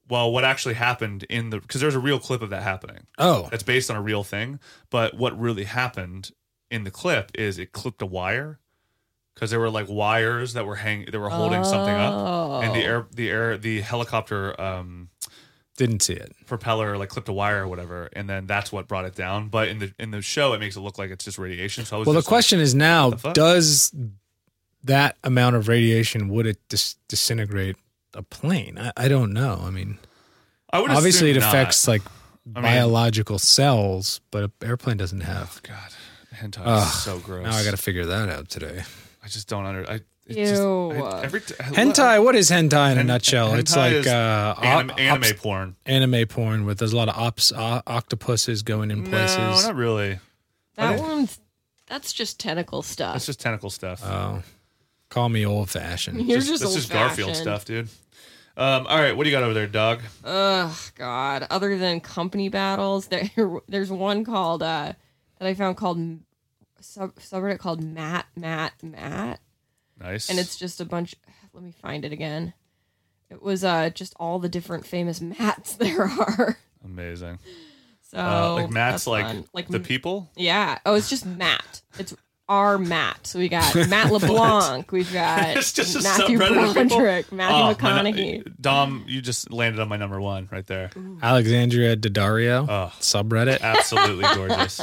well, what actually happened in the because there's a real clip of that happening. Oh, That's based on a real thing. But what really happened in the clip is it clipped a wire because there were like wires that were hanging, that were holding something up, and the air, the air, the helicopter um, didn't see it. propeller like clipped a wire or whatever, and then that's what brought it down. But in the in the show, it makes it look like it's just radiation. So I was Well, the just like, question is now: the fuck? does that amount of radiation would it dis- disintegrate a plane? I, I don't know. I mean, I would obviously it assume not. affects like I mean- biological cells, but an airplane doesn't have. Oh, God, hentai Ugh, is so gross. Now I got to figure that out today. I just don't under. I it Ew. Just, I, every t- Hentai. What is hentai in a Hen- nutshell? It's hentai like is uh, Anim- op- anime ops- porn. anime porn with there's a lot of ops, uh, octopuses going in places. No, not really. That Okay. one's that's just tentacle stuff. That's just tentacle stuff. Oh, call me old fashioned. You're just, that's just Garfield old-fashioned. stuff, dude. Um, all right, what do you got over there, dog? Ugh, God. Other than company battles, there there's one called uh that I found called sub subreddit called Matt Matt Matt, Nice. and it's just a bunch. Let me find it again. It was uh just all the different famous Matts there are. amazing. So Uh, like Matt's that's like fun. like the people. Yeah. Oh, it's just Matt. It's our Matt. So we got Matt LeBlanc. We've got It's just a Matthew subreddit of people? Broderick, Matthew Oh, my- McConaughey. Dom, you just landed on my number one right there. Alexandria Daddario Oh. subreddit. Absolutely gorgeous.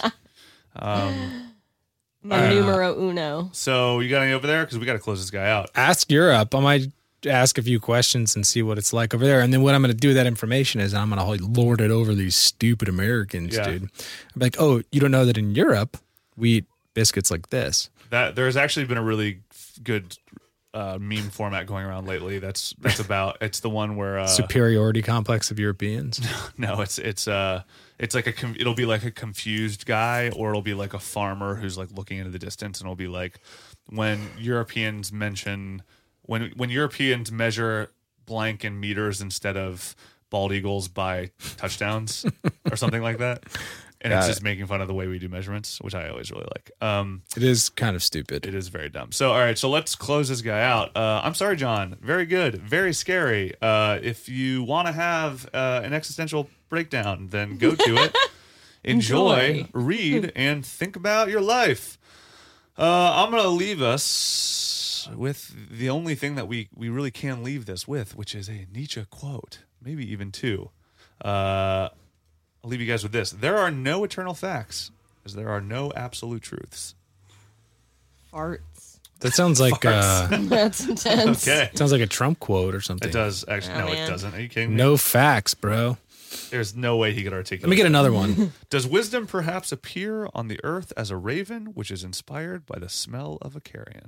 Um, My Uh, numero uno. so you got any over there? Because we got to close this guy out. Ask Europe. I might ask a few questions and see what it's like over there. And then what I'm going to do with that information is I'm going to lord it over these stupid Americans, Yeah. dude. I'm like, oh, you don't know that in Europe we eat biscuits like this. That there's actually been a really good uh, meme format going around lately. That's that's about. It's the one where uh, Superiority complex of Europeans. no, it's it's uh it's like a com- it'll be like a confused guy, or it'll be like a farmer who's like looking into the distance, and it'll be like when Europeans mention when when Europeans measure blank in meters instead of bald eagles by touchdowns or something like that. And Got it's it. just making fun of the way we do measurements, which I always really like. Um, It is kind of stupid. it is very dumb. So, all right, so let's close this guy out. Uh, I'm sorry, John. Very good. Very scary. Uh, if you want to have uh, an existential breakdown, then go to it. Enjoy, Enjoy. read, and think about your life. Uh, I'm going to leave us with the only thing that we, we really can leave this with, which is a Nietzsche quote, maybe even two. Uh, I'll leave you guys with this. There are no eternal facts, as there are no absolute truths. Farts. That sounds like uh, That's intense. Okay. sounds like a Trump quote or something. It does actually. Oh, no, it man. doesn't. Are you kidding me? No facts, bro. There's no way he could articulate. Let me get another one. Does wisdom perhaps appear on the earth as a raven, which is inspired by the smell of a carrion?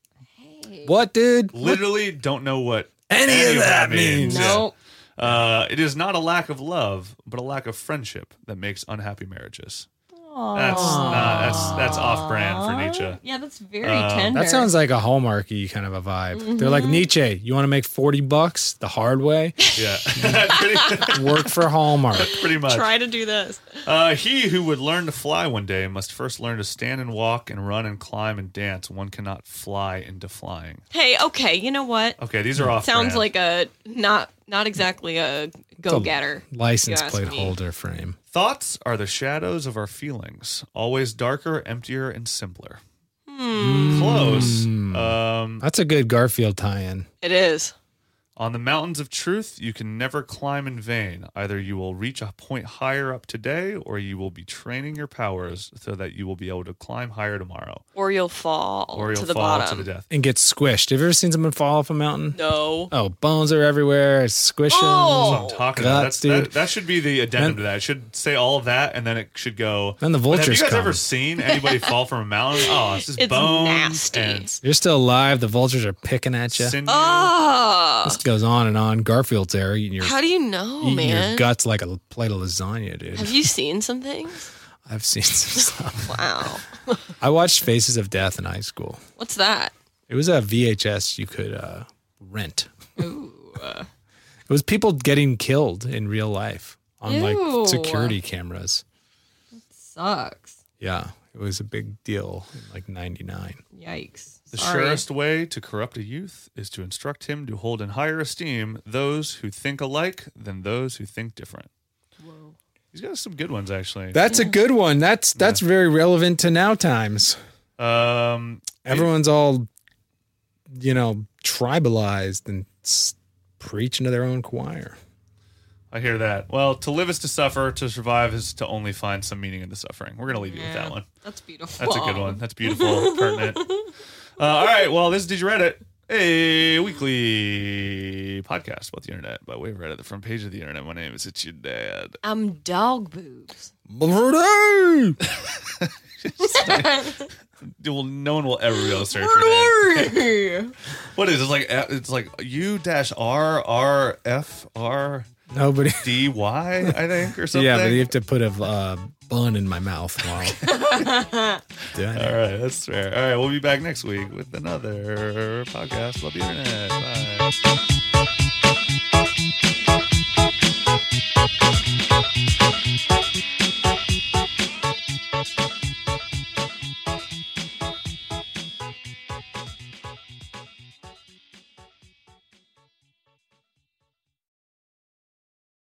What, dude? Literally, don't know what Any of that means. Nope. Uh, it is not a lack of love, but a lack of friendship that makes unhappy marriages. That's not, that's that's off brand for Nietzsche. Yeah, that's very Um, tender. That sounds like a Hallmarky kind of a vibe. They're like, Nietzsche, you want to make forty bucks the hard way? Yeah, pretty, Work for Hallmark. pretty much. Try to do this. Uh, he who would learn to fly one day must first learn to stand and walk and run and climb and dance. One cannot fly into flying. Hey, okay, you know what? Okay, these are off. Sounds brand. like a not not exactly a go getter. License You ask plate me. holder frame. Thoughts are the shadows of our feelings, always darker, emptier, and simpler. Hmm. Close. Um, That's a good Garfield tie-in. It is. on the mountains of truth, you can never climb in vain. Either you will reach a point higher up today, or you will be training your powers so that you will be able to climb higher tomorrow, Or you'll fall or you'll to the fall bottom. to the death. And get squished. Have you ever seen someone fall off a mountain? No. Oh, bones are everywhere. Squish them. Oh! That's what I'm talking about. Guts, That's, that, dude. that should be the addendum Then- to that. It should say all of that, and then it should go. Then the But have vultures you guys come. ever seen anybody fall from a mountain? Oh, it's just It's bones nasty. and You're still alive. The vultures are picking at you. sinew. Oh. This goes on and on. Garfield's there eating your, How do you know, eating man? your guts like a plate of lasagna, dude. Have you seen some things? I've seen some stuff. Wow. I watched Faces of Death in high school. What's that? It was a V H S you could uh, rent. Ooh. uh, It was people getting killed in real life on Ew. like security cameras. Sucks. Yeah, it was a big deal in like ninety-nine. Yikes. The Sorry. surest way to corrupt a youth is to instruct him to hold in higher esteem those who think alike than those who think different. Whoa. He's got some good ones, actually. That's a good one. That's that's very relevant to now times. Um, Everyone's all, you know, tribalized and s- preaching to their own choir. I hear that. Well, to live is to suffer, to survive is to only find some meaning in the suffering. We're going to leave you with Yeah, that one. That's beautiful. That's a good one. That's beautiful, pertinent. Uh, all right. Well, this is Did You Reddit, a weekly podcast about the internet by way of Reddit, the front page of the internet. My name is It's Your Dad. I'm dog boobs. Birdie! Dude, well, no one will ever be able to search your name. What is it? It's like it's like U dash R R F R Nobody. D Y, I think, or something. Yeah, but you have to put a uh, bun in my mouth while doing All it. right, that's fair. All right, we'll be back next week with another podcast about the internet. Bye.